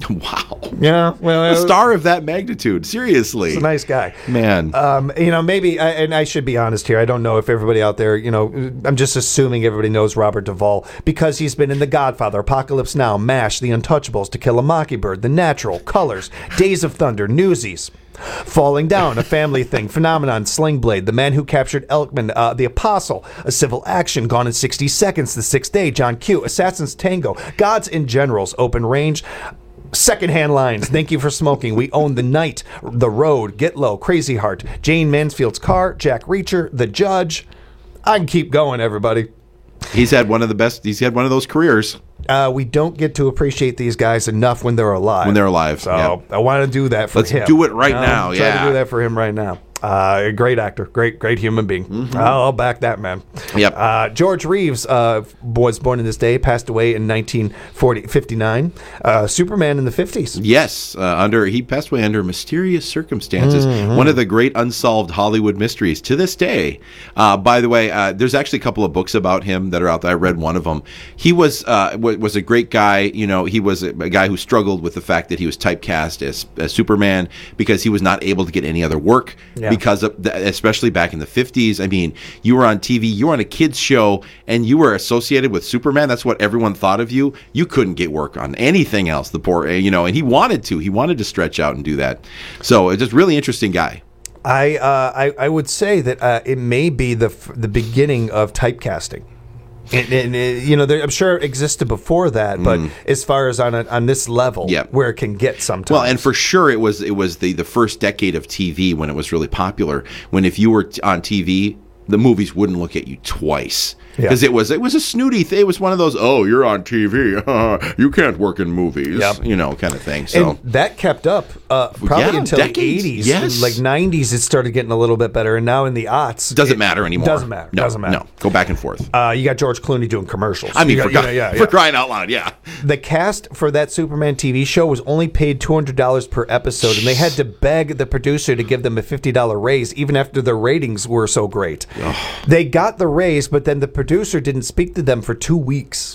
Wow. Yeah, well, a star of that magnitude. Seriously, he's a nice guy, man. Um, you know, maybe, I, and I should be honest here. I don't know if everybody out there, you know, I'm just assuming everybody knows Robert Duvall because he's been in The Godfather, Apocalypse Now, MASH, The Untouchables, To Kill a Mockingbird, The Natural, Colors, Days of Thunder, Newsies, Falling Down, A Family Thing, Phenomenon, Sling Blade, The Man Who Captured Elkman, uh, The Apostle, A Civil Action, Gone in sixty seconds, The Sixth Day, John Q, Assassin's Tango, Gods and Generals, Open Range, Secondhand Lines, Thank You for Smoking, We Own the Night, The Road, Get Low, Crazy Heart, Jane Mansfield's Car, Jack Reacher, The Judge. I can keep going, everybody. He's had one of the best, he's had one of those careers. Uh, we don't get to appreciate these guys enough when they're alive. When they're alive, So yeah. I want to do that for Let's him. do it right I'll now, Try yeah. to do that for him right now. Uh, a great actor, great, great human being. Mm-hmm. I'll, I'll back that man. Yep. Uh, George Reeves uh, was born in this day, passed away in nineteen fifty-nine. Uh, Superman in the fifties. Yes, uh, under he passed away under mysterious circumstances. Mhm. One of the great unsolved Hollywood mysteries to this day. Uh, by the way, uh, there's actually a couple of books about him that are out there. I read one of them. He was uh, w- was a great guy. You know, he was a, a guy who struggled with the fact that he was typecast as, as Superman because he was not able to get any other work. Yeah. Because of the, especially back in the fifties, I mean, you were on T V, you were on a kids show, and you were associated with Superman. That's what everyone thought of you. You couldn't get work on anything else. The poor, you know, and he wanted to. He wanted to stretch out and do that. So it's just really interesting guy. I, uh, I I would say that uh, it may be the f- the beginning of typecasting. And, and, uh, you know, there, I'm sure it existed before that, but Mm. as far as on a, on this level, Yeah. where it can get sometimes. Well, and for sure, it was it was the, the first decade of T V when it was really popular. When if you were t- on T V, the movies wouldn't look at you twice because Yeah. it was it was a snooty thing. It was one of those, oh, you're on T V, you can't work in movies, Yep. you know, kind of thing. So And that kept up uh, probably Yeah, until decades. the eighties. Yes. Like nineties, it started getting a little bit better. And now in the aughts. doesn't it matter anymore. Doesn't matter. No, doesn't matter. No, go back and forth. Uh, you got George Clooney doing commercials. I mean, You for, got- God- you know, yeah, for yeah. crying out loud, yeah. The cast for that Superman T V show was only paid two hundred dollars per episode, and they had to beg the producer to give them a fifty dollars raise, even after their ratings were so great. They got the raise, but then the producer didn't speak to them for two weeks.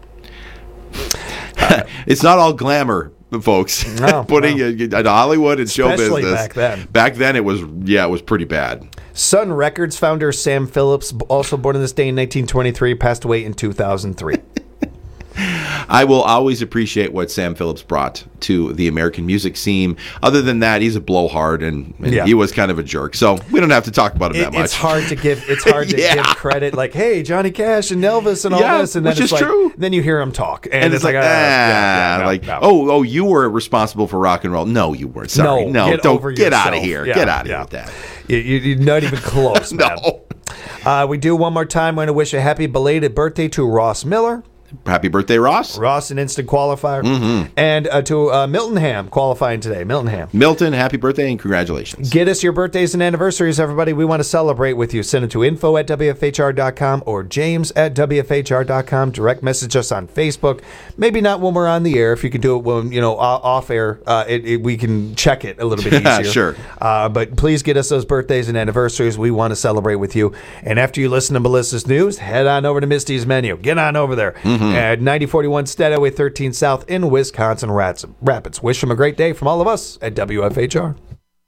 It's not all glamour, folks. No, Putting no. in in Hollywood and show Especially business. back then. Back then, it was yeah, it was pretty bad. Sun Records founder Sam Phillips, also born in this day in nineteen twenty-three, passed away in two thousand three. I will always appreciate what Sam Phillips brought to the American music scene. Other than that, he's a blowhard, and, and Yeah. he was kind of a jerk. So we don't have to talk about him It- that much. it's hard to give. It's hard to Yeah. give credit. Like, hey, Johnny Cash and Elvis and all Yeah, this, and then which it's is like, true. then you hear him talk, and, And, it's like, ah, ah, yeah, yeah, no, like, no. oh, oh, you were responsible for rock and roll. No, you weren't. Sorry, No, no, get don't over get out of yourself. here. Yeah, get out of yeah. here with that. You, you, you're not even close, man. No. Uh, we do one more time. Want to wish a happy belated birthday to Ross Miller. Happy birthday, Ross. Ross, an instant qualifier. Mhm. And uh, to uh, Milton Ham, qualifying today. Milton Ham. Milton, happy birthday and congratulations. Get us your birthdays and anniversaries, everybody. We want to celebrate with you. Send it to info at W F H R dot com or James at W F H R dot com. Direct message us on Facebook. Maybe not when we're on the air. If you can do it when, you know, o- off air, uh, it, it, we can check it a little bit easier. Sure. Uh, but please get us those birthdays and anniversaries. We want to celebrate with you. And after you listen to Melissa's News, head on over to Misty's Menu. Get on over there Mhm. at ninety forty-one Steadaway thirteen South in Wisconsin Rats- Rapids. Wish them a great day from all of us at W F H R.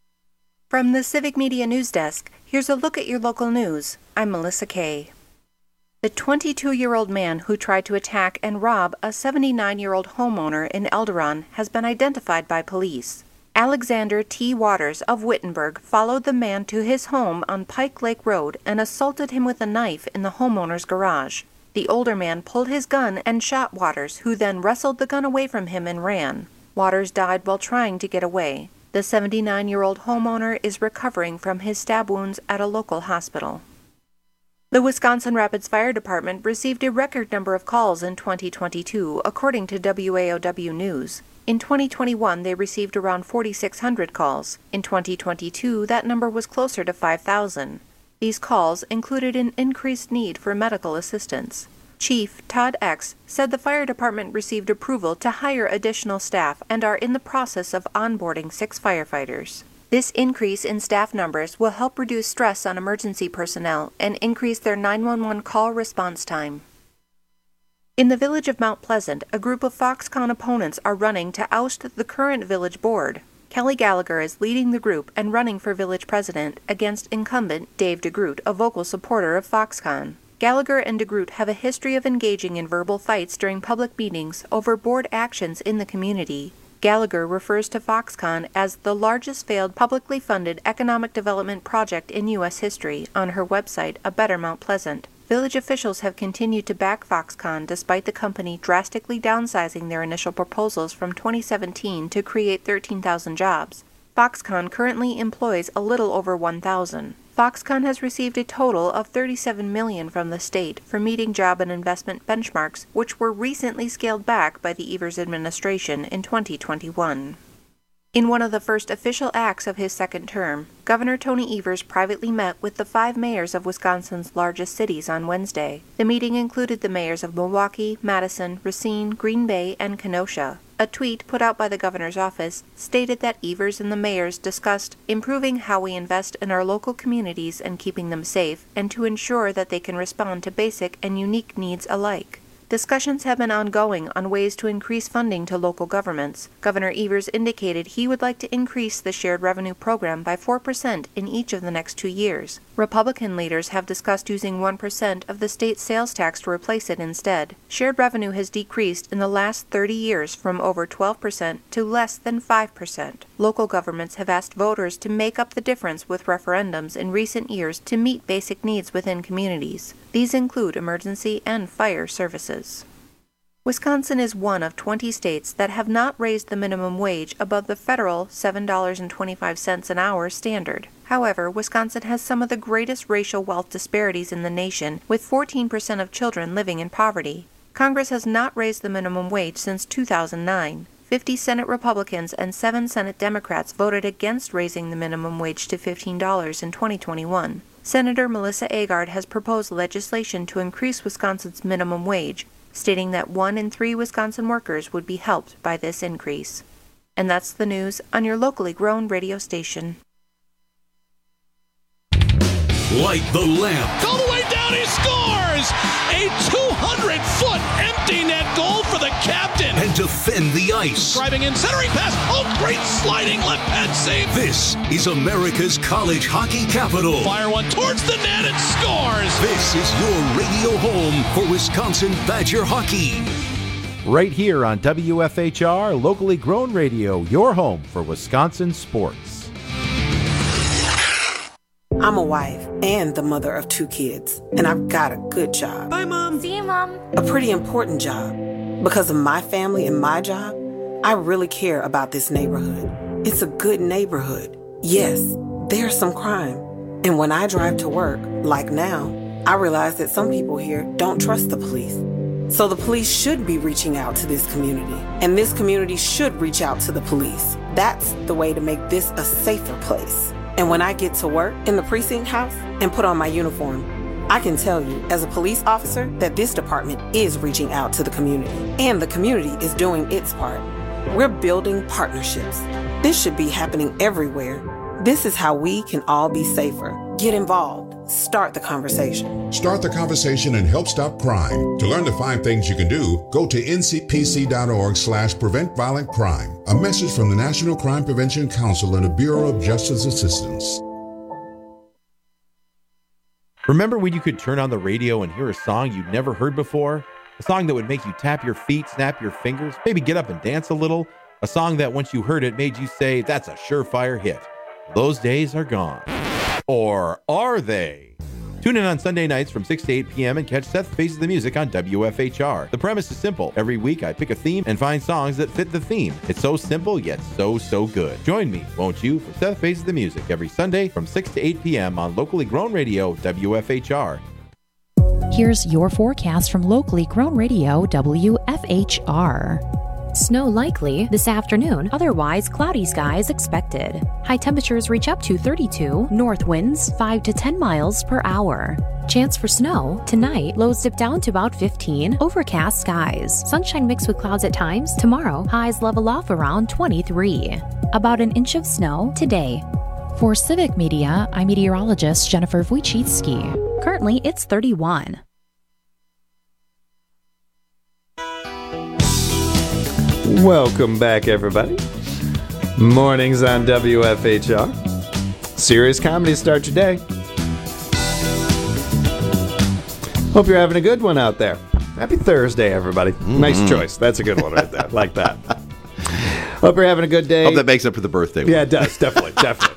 From the Civic Media News Desk, here's a look at your local news. I'm Melissa Kay. The twenty-two-year-old man who tried to attack and rob a seventy-nine-year-old homeowner in Elderon has been identified by police. Alexander T. Waters of Wittenberg followed the man to his home on Pike Lake Road and assaulted him with a knife in the homeowner's garage. The older man pulled his gun and shot Waters, who then wrestled the gun away from him and ran. Waters died while trying to get away. The seventy-nine-year-old homeowner is recovering from his stab wounds at a local hospital. The Wisconsin Rapids Fire Department received a record number of calls in twenty twenty-two, according to W A O W News. In twenty twenty-one, they received around forty-six hundred calls. In twenty twenty-two, that number was closer to five thousand. These calls included an increased need for medical assistance. Chief Todd X said the fire department received approval to hire additional staff and are in the process of onboarding six firefighters. This increase in staff numbers will help reduce stress on emergency personnel and increase their nine one one call response time. In the village of Mount Pleasant, a group of Foxconn opponents are running to oust the current village board. Kelly Gallagher is leading the group and running for village president against incumbent Dave DeGroot, a vocal supporter of Foxconn. Gallagher and DeGroot have a history of engaging in verbal fights during public meetings over board actions in the community. Gallagher refers to Foxconn as the largest failed publicly funded economic development project in U S history on her website, A Better Mount Pleasant. Village officials have continued to back Foxconn despite the company drastically downsizing their initial proposals from twenty seventeen to create thirteen thousand jobs. Foxconn currently employs a little over one thousand. Foxconn has received a total of thirty-seven million dollars from the state for meeting job and investment benchmarks, which were recently scaled back by the Evers administration in twenty twenty-one. In one of the first official acts of his second term, Governor Tony Evers privately met with the five mayors of Wisconsin's largest cities on Wednesday. The meeting included the mayors of Milwaukee, Madison, Racine, Green Bay, and Kenosha. A tweet put out by the governor's office stated that Evers and the mayors discussed improving how we invest in our local communities and keeping them safe, and to ensure that they can respond to basic and unique needs alike. Discussions have been ongoing on ways to increase funding to local governments. Governor Evers indicated he would like to increase the shared revenue program by four percent in each of the next two years. Republican leaders have discussed using one percent of the state sales tax to replace it instead. Shared revenue has decreased in the last thirty years from over twelve percent to less than five percent. Local governments have asked voters to make up the difference with referendums in recent years to meet basic needs within communities. These include emergency and fire services. Wisconsin is one of twenty states that have not raised the minimum wage above the federal seven dollars and twenty-five cents an hour standard. However, Wisconsin has some of the greatest racial wealth disparities in the nation, with fourteen percent of children living in poverty. Congress has not raised the minimum wage since two thousand nine. fifty Senate Republicans and seven Senate Democrats voted against raising the minimum wage to fifteen dollars in twenty twenty-one. Senator Melissa Agard has proposed legislation to increase Wisconsin's minimum wage, stating that one in three Wisconsin workers would be helped by this increase. And that's the news on your locally grown radio station. Light the lamp. All the way down, he scores! A two hundred foot empty net goal for the captain. And defend the ice. Driving in, centering pass. Oh, great sliding left pad save. This is America's college hockey capital. Fire one towards the net and scores. This is your radio home for Wisconsin Badger hockey. Right here on W F H R, locally grown radio, your home for Wisconsin sports. I'm a wife and the mother of two kids, and I've got a good job. Bye, Mom. See you, Mom. A pretty important job. Because of my family and my job, I really care about this neighborhood. It's a good neighborhood. Yes, there's some crime. And when I drive to work, like now, I realize that some people here don't trust the police. So the police should be reaching out to this community, and this community should reach out to the police. That's the way to make this a safer place. And when I get to work in the precinct house and put on my uniform, I can tell you as a police officer that this department is reaching out to the community, and the community is doing its part. We're building partnerships. This should be happening everywhere. This is how we can all be safer. Get involved. Start the conversation. Start the conversation and help stop crime. To learn the five things you can do, go to N C P C dot org slash prevent violent crime. A message from the National Crime Prevention Council and the Bureau of Justice Assistance. Remember when you could turn on the radio and hear a song you'd never heard before? A song that would make you tap your feet, snap your fingers, maybe get up and dance a little? A song that once you heard it made you say, that's a surefire hit. Those days are gone. Or are they? Tune in on Sunday nights from six to eight p.m. and catch Seth Faces the Music on W F H R. The premise is simple. Every week I pick a theme and find songs that fit the theme. It's so simple, yet so, so good. Join me, won't you, for Seth Faces the Music every Sunday from six to eight p.m. on locally grown radio W F H R. Here's your forecast from locally grown radio W F H R. Snow likely this afternoon, otherwise cloudy skies expected. High temperatures reach up to thirty-two, north winds five to ten miles per hour. Chance for snow tonight, lows dip down to about fifteen, overcast skies. Sunshine mixed with clouds at times. Tomorrow, highs level off around twenty-three. About an inch of snow today. For Civic Media, I'm meteorologist Jennifer Wojcicki. Currently, it's thirty-one. Welcome back, everybody. Mornings on W F H R. Serious comedy start your day. Hope you're having a good one out there. Happy Thursday, everybody. Mm-hmm. Nice choice. That's a good one right there. Like that. Hope you're having a good day. Hope that makes up for the birthday one. Yeah, it does. Definitely. Definitely.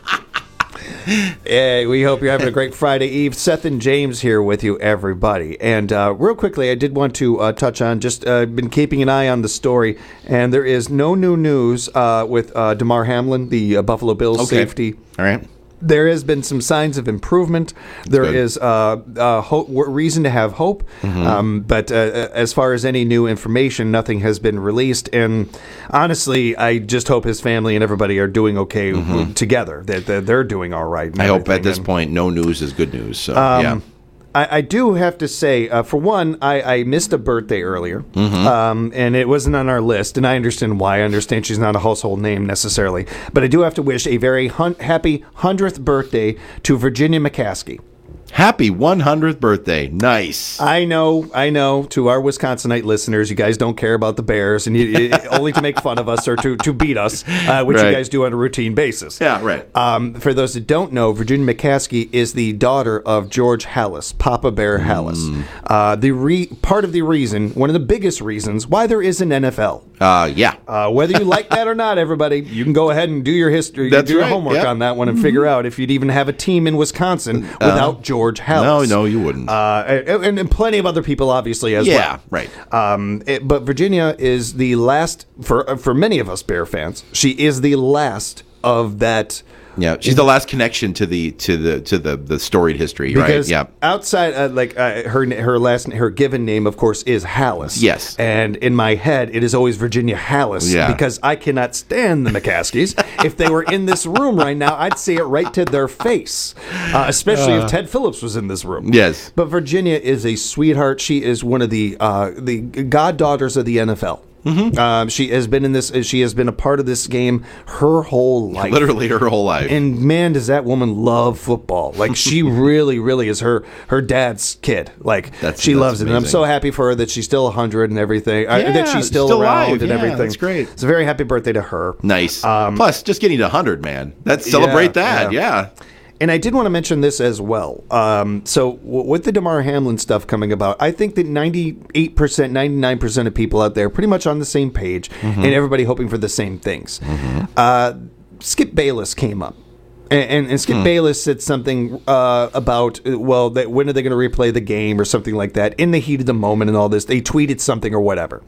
Hey, we hope you're having a great Friday Eve. Seth and James here with you, everybody. And uh, real quickly, I did want to uh, touch on, just uh, been keeping an eye on the story, and there is no new news uh, with uh, Damar Hamlin, the uh, Buffalo Bills Okay. safety. All right. There has been some signs of improvement. There good. is uh, uh, hope, reason to have hope. Mhm. Um, but uh, as far as any new information, nothing has been released. And honestly, I just hope his family and everybody are doing okay Mhm. together, that, that they're doing all right. and I hope at everything. this And, point, no news is good news. So, um, yeah. I, I do have to say, uh, for one, I, I missed a birthday earlier, Mhm. um, and it wasn't on our list, and I understand why. I understand she's not a household name necessarily, but I do have to wish a very hun- happy hundredth birthday to Virginia McCaskey. Happy one hundredth birthday. Nice. I know, I know. To our Wisconsinite listeners, you guys don't care about the Bears, and you, you, only to make fun of us or to, to beat us, uh, which Right. you guys do on a routine basis. Yeah, right. Um, for those that don't know, Virginia McCaskey is the daughter of George Halas, Papa Bear Halas. Mm. Uh, the re- part of the reason, one of the biggest reasons, why there is an N F L. Uh, yeah. Uh, whether you like that or not, everybody, you can go ahead and do your history, That's do your right, homework yep. on that one, and figure out if you'd even have a team in Wisconsin without George Halas. No, no, you wouldn't. Uh, and, and plenty of other people, obviously, as well. Yeah, right. Um, it- but Virginia is the last, for for many of us Bear fans, she is the last of that. Yeah, she's the last connection to the to the to the the storied history, Because right? Yeah. outside, uh, like uh, her her last her given name, of course, is Halas. Yes. And in my head, it is always Virginia Halas. Yeah. Because I cannot stand the McCaskies. If they were in this room right now, I'd say it right to their face. Uh, especially Uh. if Ted Phillips was in this room. Yes. But Virginia is a sweetheart. She is one of the uh, the goddaughters of the N F L. Mm-hmm. Um, she has been in this. She has been a part of this game her whole life. Literally her whole life. And man, does that woman love football! Like she really, really is her her dad's kid. Like That's- she that's loves it. And I'm amazing. so happy for her that she's still one hundred and everything. uh, Yeah, that she's still, still around alive. and Yeah, everything. that's great. It's a very happy birthday to her. Nice. Um, Plus, just getting to one hundred, man. Let's celebrate Yeah, that. yeah. Yeah. And I did want to mention this as well. Um, so w- with the Damar Hamlin stuff coming about, I think that ninety-eight percent, ninety-nine percent of people out there are pretty much on the same page, Mhm. and everybody hoping for the same things. Uh, Skip Bayless came up. And, and, and Skip Hmm. Bayless said something uh, about, uh, well, that when are they going to replay the game or something like that in the heat of the moment and all this. They tweeted something or whatever.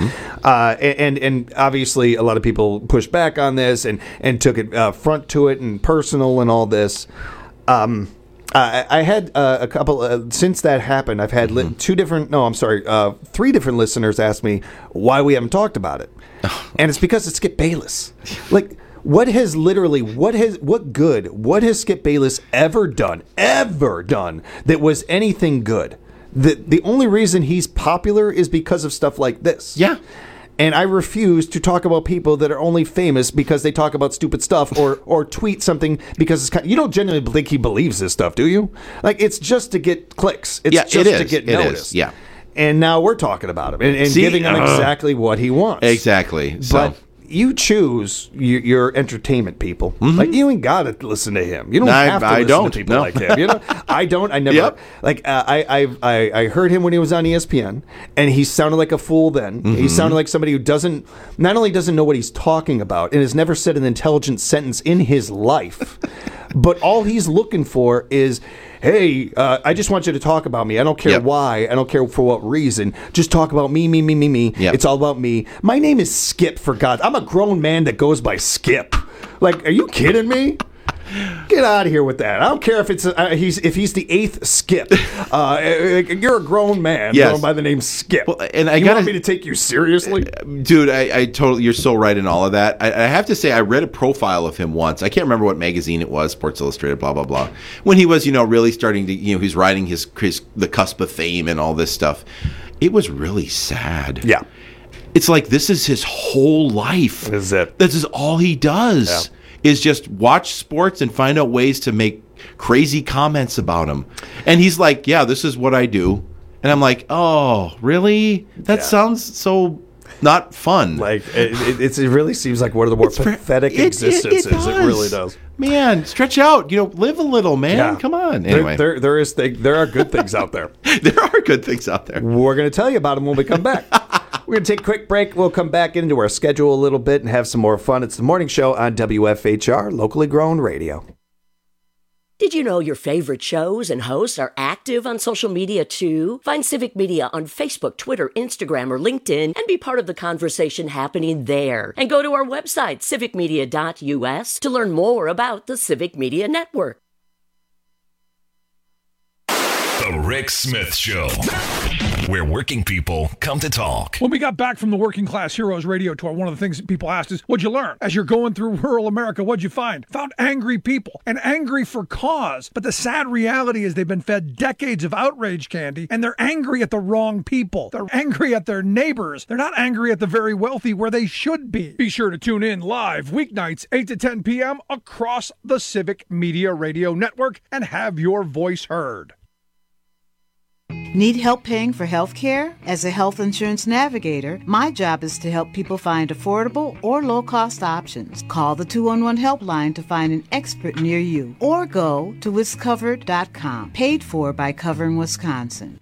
Uh, and and obviously a lot of people pushed back on this and, and took it uh, front to it and personal and all this. Um, I, I had uh, a couple, uh, since that happened, I've had li- two different, no, I'm sorry, uh, three different listeners ask me why we haven't talked about it. And it's because it's Skip Bayless. Like, what has literally, what has, what good, what has Skip Bayless ever done, ever done that was anything good? The, the only reason he's popular is because of stuff like this. Yeah. And I refuse to talk about people that are only famous because they talk about stupid stuff or, or tweet something because it's kind you don't genuinely think he believes this stuff, do you? Like, it's just to get clicks. It's Yeah, it just to is. get It is. noticed. Yeah. And now we're talking about him and, and See, giving him uh, exactly what he wants. Exactly. So. But you choose your, your entertainment people. Like, you ain't got to listen to him. You don't I- have to I listen don't, to people no. like him. You know, I don't. I never. Yep. Like, uh, I, I, I, I heard him when he was on E S P N, and he sounded like a fool. Then he Mhm. sounded like somebody who doesn't, not only doesn't know what he's talking about, and has never said an intelligent sentence in his life, but all he's looking for is, hey, uh, I just want you to talk about me. I don't care Yep. why. I don't care for what reason. Just talk about me, me, me, me, me. Yep. It's all about me. My name is Skip, for God. I'm a grown man that goes by Skip. Like, are you kidding me? Get out of here with that. I don't care if it's uh, he's if he's the eighth Skip. Uh, you're a grown man Yes. going by the name Skip. Well, and I you gotta- want me to take you seriously? Dude, I, I totally, you're so right in all of that. I, I have to say, I read a profile of him once. I can't remember what magazine it was, Sports Illustrated, blah, blah, blah. When he was, you know, really starting to, you know, he's riding his, his the cusp of fame and all this stuff. It was really sad. Yeah. It's like, this is his whole life. Is it? This is all he does. Yeah. Is just watch sports and find out ways to make crazy comments about him. And he's like, yeah, this is what I do. And I'm like, oh, really? That Yeah. sounds so not fun. Like it, it, it's, it really seems like one of the more It's pathetic it- it- it existences. It, does. really does. Man, stretch out. You know, live a little, man. Yeah. Come on. There- Anyway, there, there is thing, there are good things out there. there are good things out there. We're going to tell you about them when we come back. We're going to take a quick break. We'll come back into our schedule a little bit and have some more fun. It's the morning show on W F H R, locally grown radio. Did you know your favorite shows and hosts are active on social media too? Find Civic Media on Facebook, Twitter, Instagram, or LinkedIn and be part of the conversation happening there. And go to our website, civic media dot U S, to learn more about the Civic Media Network. The Rick Smith Show, where working people come to talk. When we got back from the Working Class Heroes radio tour, one of the things that people asked is, what'd you learn? As you're going through rural America, what'd you find? Found angry people, and angry for cause. But the sad reality is they've been fed decades of outrage candy, and they're angry at the wrong people. They're angry at their neighbors. They're not angry at the very wealthy where they should be. Be sure to tune in live weeknights, eight to ten p.m. across the Civic Media Radio Network and have your voice heard. Need help paying for health care? As a health insurance navigator, my job is to help people find affordable or low-cost options. Call the two one one helpline to find an expert near you, or go to wiscovered dot com. Paid for by Covering Wisconsin.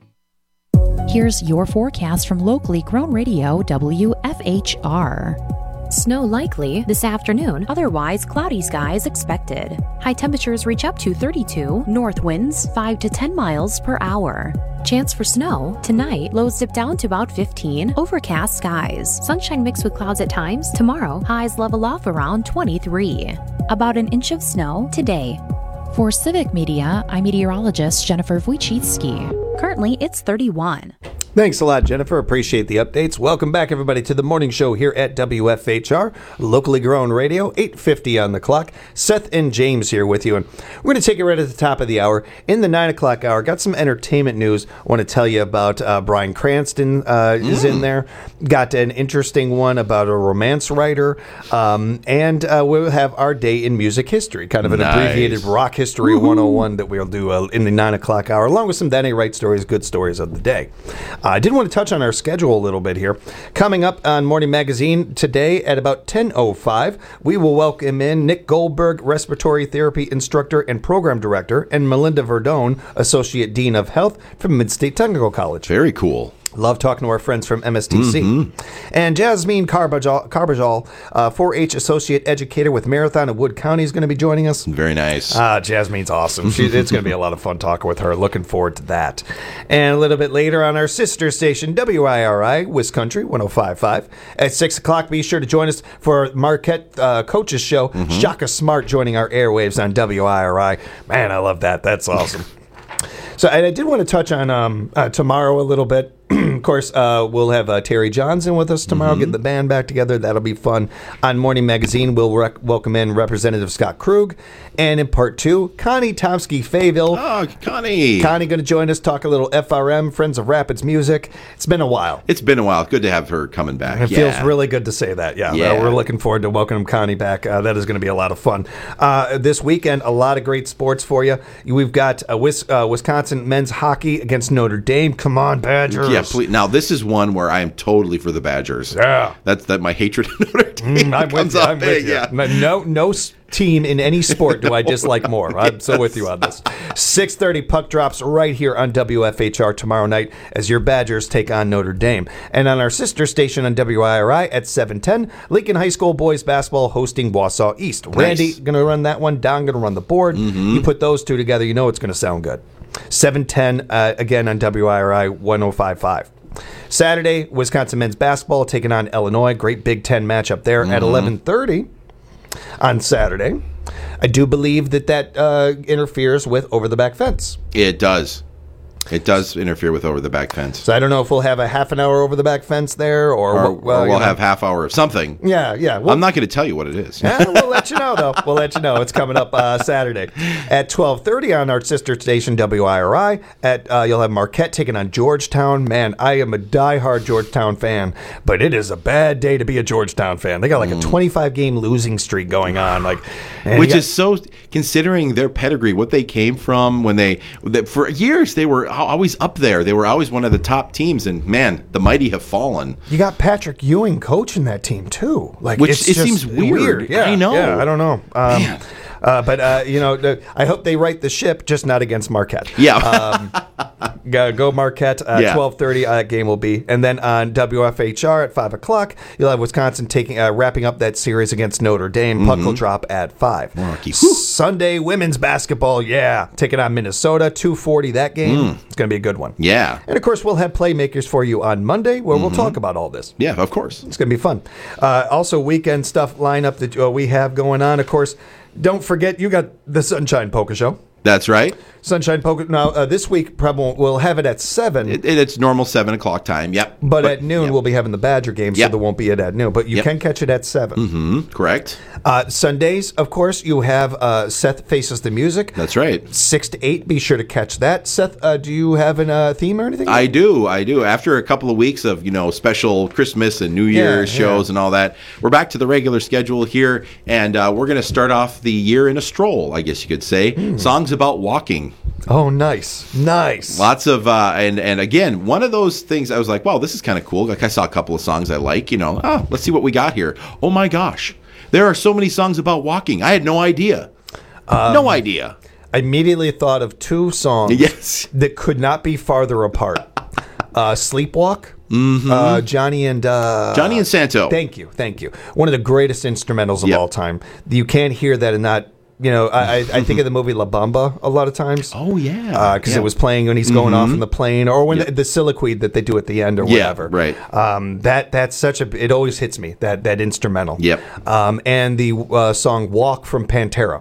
Here's your forecast from locally grown radio W F H R. Snow likely this afternoon, otherwise cloudy skies expected. High temperatures reach up to thirty-two, north winds five to ten miles per hour. Chance for snow tonight, lows dip down to about fifteen, overcast skies. Sunshine mixed with clouds at times. Tomorrow, highs level off around twenty-three. About an inch of snow today. For Civic Media, I'm meteorologist Jennifer Wojcicki. Currently, it's thirty-one. Thanks a lot, Jennifer. Appreciate the updates. Welcome back, everybody, to the morning show here at W F H R, locally grown radio, eight fifty on the clock. Seth and James here with you, and we're going to take it right at the top of the hour. In the nine o'clock hour, got some entertainment news. I want to tell you about uh, Bryan Cranston uh, mm. is in there. Got an interesting one about a romance writer, um, and uh, we'll have our day in music history, kind of an Nice. abbreviated rock history one oh one that we'll do uh, in the nine o'clock hour, along with some Danny Wright stories, good stories of the day. Uh, I did want to touch on our schedule a little bit here. Coming up on Morning Magazine today at about ten oh five, we will welcome in Nick Goldberg, respiratory therapy instructor and program director, and Melinda Verdone, associate dean of health from Mid-State Technical College. Very cool. Love talking to our friends from M S T C. Mm-hmm. And Jasmine Carbajal, Carbajal uh, four H associate educator with Marathon of Wood County, is going to be joining us. Very nice. Ah, Jasmine's awesome. She, it's going to be a lot of fun talking with her. Looking forward to that. And a little bit later on our sister station, W I R I, Wiscountry, one oh five point five. At six o'clock, be sure to join us for Marquette uh, Coaches Show. Mm-hmm. Shaka Smart joining our airwaves on W I R I. Man, I love that. That's awesome. So, and I did want to touch on um, uh, tomorrow a little bit. Of course, uh, we'll have uh, Terry Johnson with us tomorrow, mm-hmm. getting the band back together. That'll be fun. On Morning Magazine, we'll rec- welcome in Representative Scott Krug. And in part two, Connie Tomsky-Fayville. Oh, Connie. Connie going to join us, talk a little F R M, Friends of Rapids Music. It's been a while. It's been a while. Good to have her coming back. It yeah. feels really good to say that. Yeah, Yeah. Uh, we're looking forward to welcoming Connie back. Uh, that is going to be a lot of fun. Uh, this weekend, a lot of great sports for you. We've got uh, Wis- uh, Wisconsin men's hockey against Notre Dame. Come on, Badgers. Yeah, please. Now, this is one where I am totally for the Badgers. Yeah. That's that my hatred of Notre Dame Mm, I'm with comes you. up I'm big. with you. Yeah. No, no s- team in any sport do I dislike more. I'm so with you on this. six thirty puck drops right here on W F H R tomorrow night as your Badgers take on Notre Dame. And on our sister station on W I R I at seven ten, Lincoln High School boys basketball hosting Wausau East. Randy Nice. going to run that one. Don going to run the board. Mm-hmm. You put those two together, you know it's going to sound good. seven ten uh, again on W I R I one oh five point five. Saturday, Wisconsin men's basketball taking on Illinois. Great Big Ten matchup there Mm-hmm. at eleven thirty on Saturday. I do believe that that uh, interferes with over the back fence. It does. It does interfere with over the back fence. So I don't know if we'll have a half an hour over the back fence there, or, Or, well, or you we'll know. have half hour of something. Yeah, yeah. We'll, I'm not going to tell you what it is. Yeah, we'll let you know, though. We'll let you know. It's coming up uh, Saturday at twelve thirty on our sister station W I R I. At uh, you'll have Marquette taking on Georgetown. Man, I am a diehard Georgetown fan, but it is a bad day to be a Georgetown fan. They got like a twenty-five game losing streak going on, like, Which got, is so, considering their pedigree, what they came from when they, that for years they were always up there. They were always one of the top teams, and man, the mighty have fallen. You got Patrick Ewing coaching that team too. Like, Which it's it just seems weird. Yeah, I know. Yeah, I don't know. Um, uh, but uh, you know, the, I hope they right the ship, just not against Marquette. Yeah. um, go, go Marquette. Uh, Yeah. Twelve thirty. Uh, that game will be, and then on W F H R at five o'clock, you'll have Wisconsin taking uh, wrapping up that series against Notre Dame. Puck Mhm. will drop at five. Rocky. Sunday women's basketball. Yeah, taking on Minnesota. Two forty. That game. Mm. It's going to be a good one. Yeah. And of course, we'll have playmakers for you on Monday, where we'll talk about all this. Yeah, of course. It's going to be fun. Uh, also, weekend stuff lineup that uh, we have going on. Of course, don't forget you got the Sunshine Polka Show. That's right. Sunshine Polka. Now, uh, this week, probably we'll have it at seven. It, it- it's normal seven o'clock time. Yep. but, at noon, we'll be having the Badger game, so Yep. there won't be it at noon. But you Yep. can catch it at seven. Mm-hmm. Correct. Uh, Sundays, of course, you have uh, Seth Faces the Music. That's right. Six to eight. Be sure to catch that. Seth, uh, do you have a uh, theme or anything? I do, I do. After a couple of weeks of, you know, special Christmas and New Year's Yeah, shows yeah. and all that, we're back to the regular schedule here, and uh, we're going to start off the year in a stroll, I guess you could say. Hmm. Songs about walking. Oh, nice. Nice. Lots of, uh, and, and again, one of those things I was like, wow, this is kind of cool. Like, I saw a couple of songs I like, you know, oh, let's see what we got here. Oh my gosh. There are so many songs about walking. I had no idea. Um, no idea. I immediately thought of two songs Yes. that could not be farther apart. Uh, Sleepwalk, Mhm. uh, Johnny and uh, Johnny and Santo. Thank you, thank you. One of the greatest instrumentals of Yep. all time. You can't hear that and not. You know, I, I, I think of the movie La Bamba a lot of times. Oh yeah, because yeah. it was playing when he's going off Mhm. in the plane, or when Yep. the, the soliloquy that they do at the end, or Yeah, whatever. right. Um, that that's such a. It always hits me that that instrumental. Yep. Um, and the uh, song "Walk" from Pantera,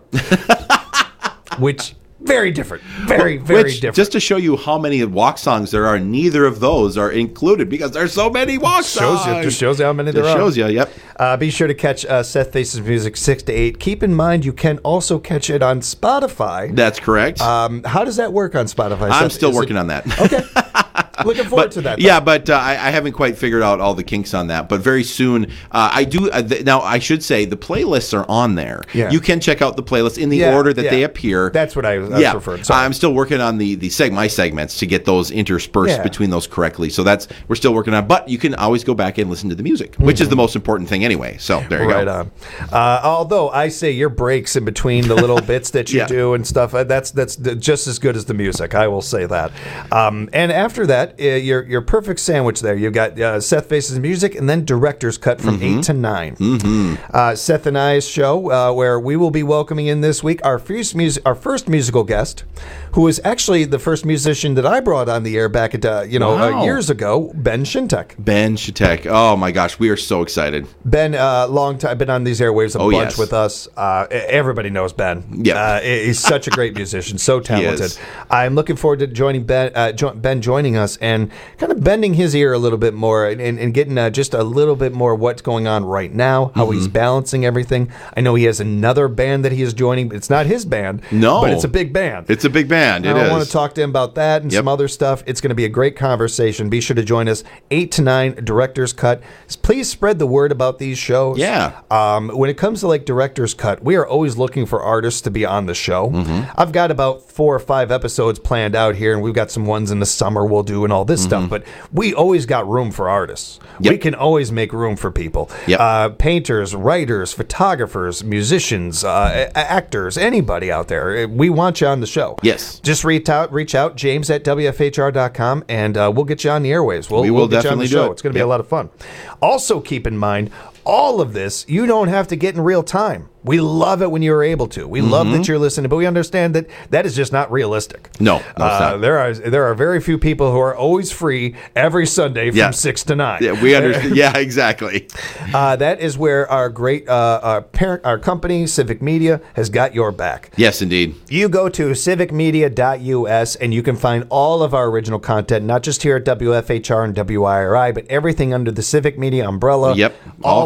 which very different, very very Which, different. just to show you how many walk songs there are, neither of those are included because there's so many walk shows songs. you, just shows you how many there It are. shows you, yep. Uh, be sure to catch uh, Seth Faces Music six to eight. Keep in mind, you can also catch it on Spotify. That's correct. Um, how does that work on Spotify? I'm Seth? still Is working it- on that. Okay. Looking forward But, to that. though. yeah, but uh, I, I haven't quite figured out all the kinks on that. But very soon, uh, I do. Uh, th- now, I should say the playlists are on there. Yeah. You can check out the playlists in the Yeah, order that yeah. they appear. That's what I was, I yeah, was referring to. Sorry. I'm still working on the the seg- my segments to get those interspersed Yeah. between those correctly. So that's we're still working on. But you can always go back and listen to the music, which is the most important thing anyway. So there you right go. on. Uh, although I say your breaks in between the little bits that you Yeah. do and stuff, uh, that's that's d- just as good as the music. I will say that. Um, and after that, uh, your your perfect sandwich there. You've got uh, Seth Faces Music and then Director's Cut from Mhm. eight to nine. Mm-hmm. Uh, Seth and I's show, uh, where we will be welcoming in this week our first music, our first musical guest, who is actually the first musician that I brought on the air back at uh, you know Wow. uh, years ago, Ben Shintek. Ben Shatek. Oh my gosh, we are so excited. Ben, uh, long time, been on these airwaves a Oh, bunch yes. with us. Uh, e- everybody knows Ben. Yeah. uh, he's such a great musician, so talented. is. I'm looking forward to joining Ben, uh, jo- Ben joining us and kind of bending his ear a little bit more and, and, and getting uh, just a little bit more what's going on right now, how Mm-hmm. he's balancing everything. I know he has another band that he is joining, but it's not his band. No. but it's a big band. It's a big band. It I is. want to talk to him about that and Yep. some other stuff. It's going to be a great conversation. Be sure to join us eight to nine Director's Cut. Please spread the word about these shows. Yeah. Um, when it comes to like Director's Cut, we are always looking for artists to be on the show. Mm-hmm. I've got about four or five episodes planned out here, and we've got some ones in the summer we'll do and all this stuff. But we always got room for artists. Mm-hmm. Yep. We can always make room for people. Yep. Uh, painters, writers, photographers, musicians, uh, a- actors, anybody out there. We want you on the show. Yes. Just reach out, reach out, James at W F H R dot com, and uh, we'll get you on the airwaves. We'll, We we'll will get you on the definitely do show. it. It's going to be Yep. a lot of fun. Also, keep in mind, all of this, you don't have to get in real time. We love it when you're able to. We love that you're listening, but we understand that that is just not realistic. No, no, it's Uh, not. there are there are very few people who are always free every Sunday from Yeah. six to nine. Yeah, we understand. Yeah, exactly. Uh, that is where our great uh, our parent, our company, Civic Media, has got your back. Yes, indeed. You go to civic media dot U S and you can find all of our original content, not just here at W F H R and W I R I, but everything under the Civic Media umbrella. Yep, All, all across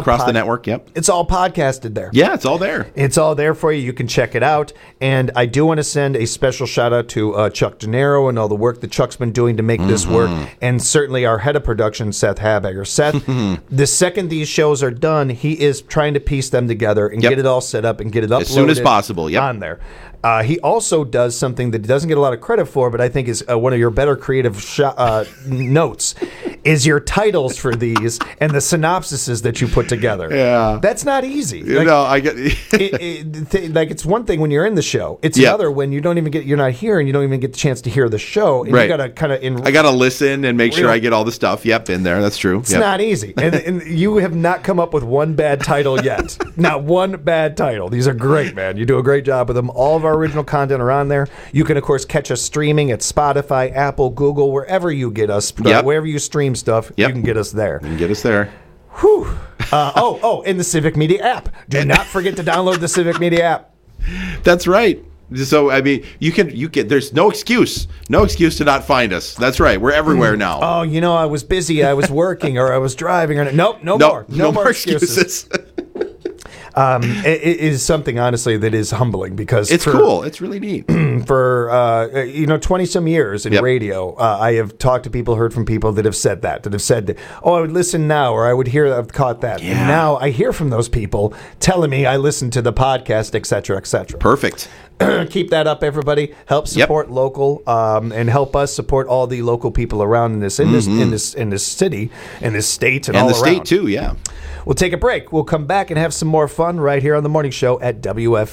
across the network. Yep. It's all podcasted there. Yeah, it's all there. It's all there for you. You can check it out. And I do want to send a special shout out to uh, Chuck De Niro and all the work that Chuck's been doing to make this Mhm. work. And certainly our head of production, Seth Habegger. Seth, the second these shows are done, he is trying to piece them together and Yep. get it all set up and get it uploaded As soon as possible, yep. on there. Uh, he also does something that he doesn't get a lot of credit for, but I think is uh, one of your better creative sh- uh, notes, is your titles for these and the synopsises that you put together. Yeah. That's not easy. You Like, know, I get. it, it, th- like it's one thing when you're in the show. It's Yeah. another when you don't even get you're not here and you don't even get the chance to hear the show. And Right. you gotta kind of in. I gotta listen and make sure Real- I get all the stuff. Yep, in there. That's true. It's Yep. not easy, and, and you have not come up with one bad title yet. Not one bad title. These are great, man. You do a great job with them. All of our original content are on there. You can, of course, catch us streaming at Spotify, Apple, Google, wherever you get us. Uh, Yep. wherever you stream stuff, Yep. you can get us there. You can get us there. Whew. Uh, oh, oh, and the Civic Media app. Do not forget to download the Civic Media app. That's right. So I mean, you can you can. There's no excuse, no excuse to not find us. That's right. We're everywhere now. Oh, you know, I was busy, I was working, or I was driving, or nope, no, No- more, no, no more more excuses. excuses. um, it, it is something honestly that is humbling because It's for- cool. It's really neat. For uh, you know, twenty some years in Yep. radio, uh, I have talked to people, heard from people that have said that, that have said, "Oh, I would listen now," or "I would hear, I've caught that." And now I hear from those people telling me I listen to the podcast, et cetera, et cetera. Perfect. Keep that up, everybody. Help support local, um, and help us support all the local people around in this in this Mhm. in this in this city, in this state, and, And all the state around. too. Yeah. We'll take a break. We'll come back and have some more fun right here on the morning show at W F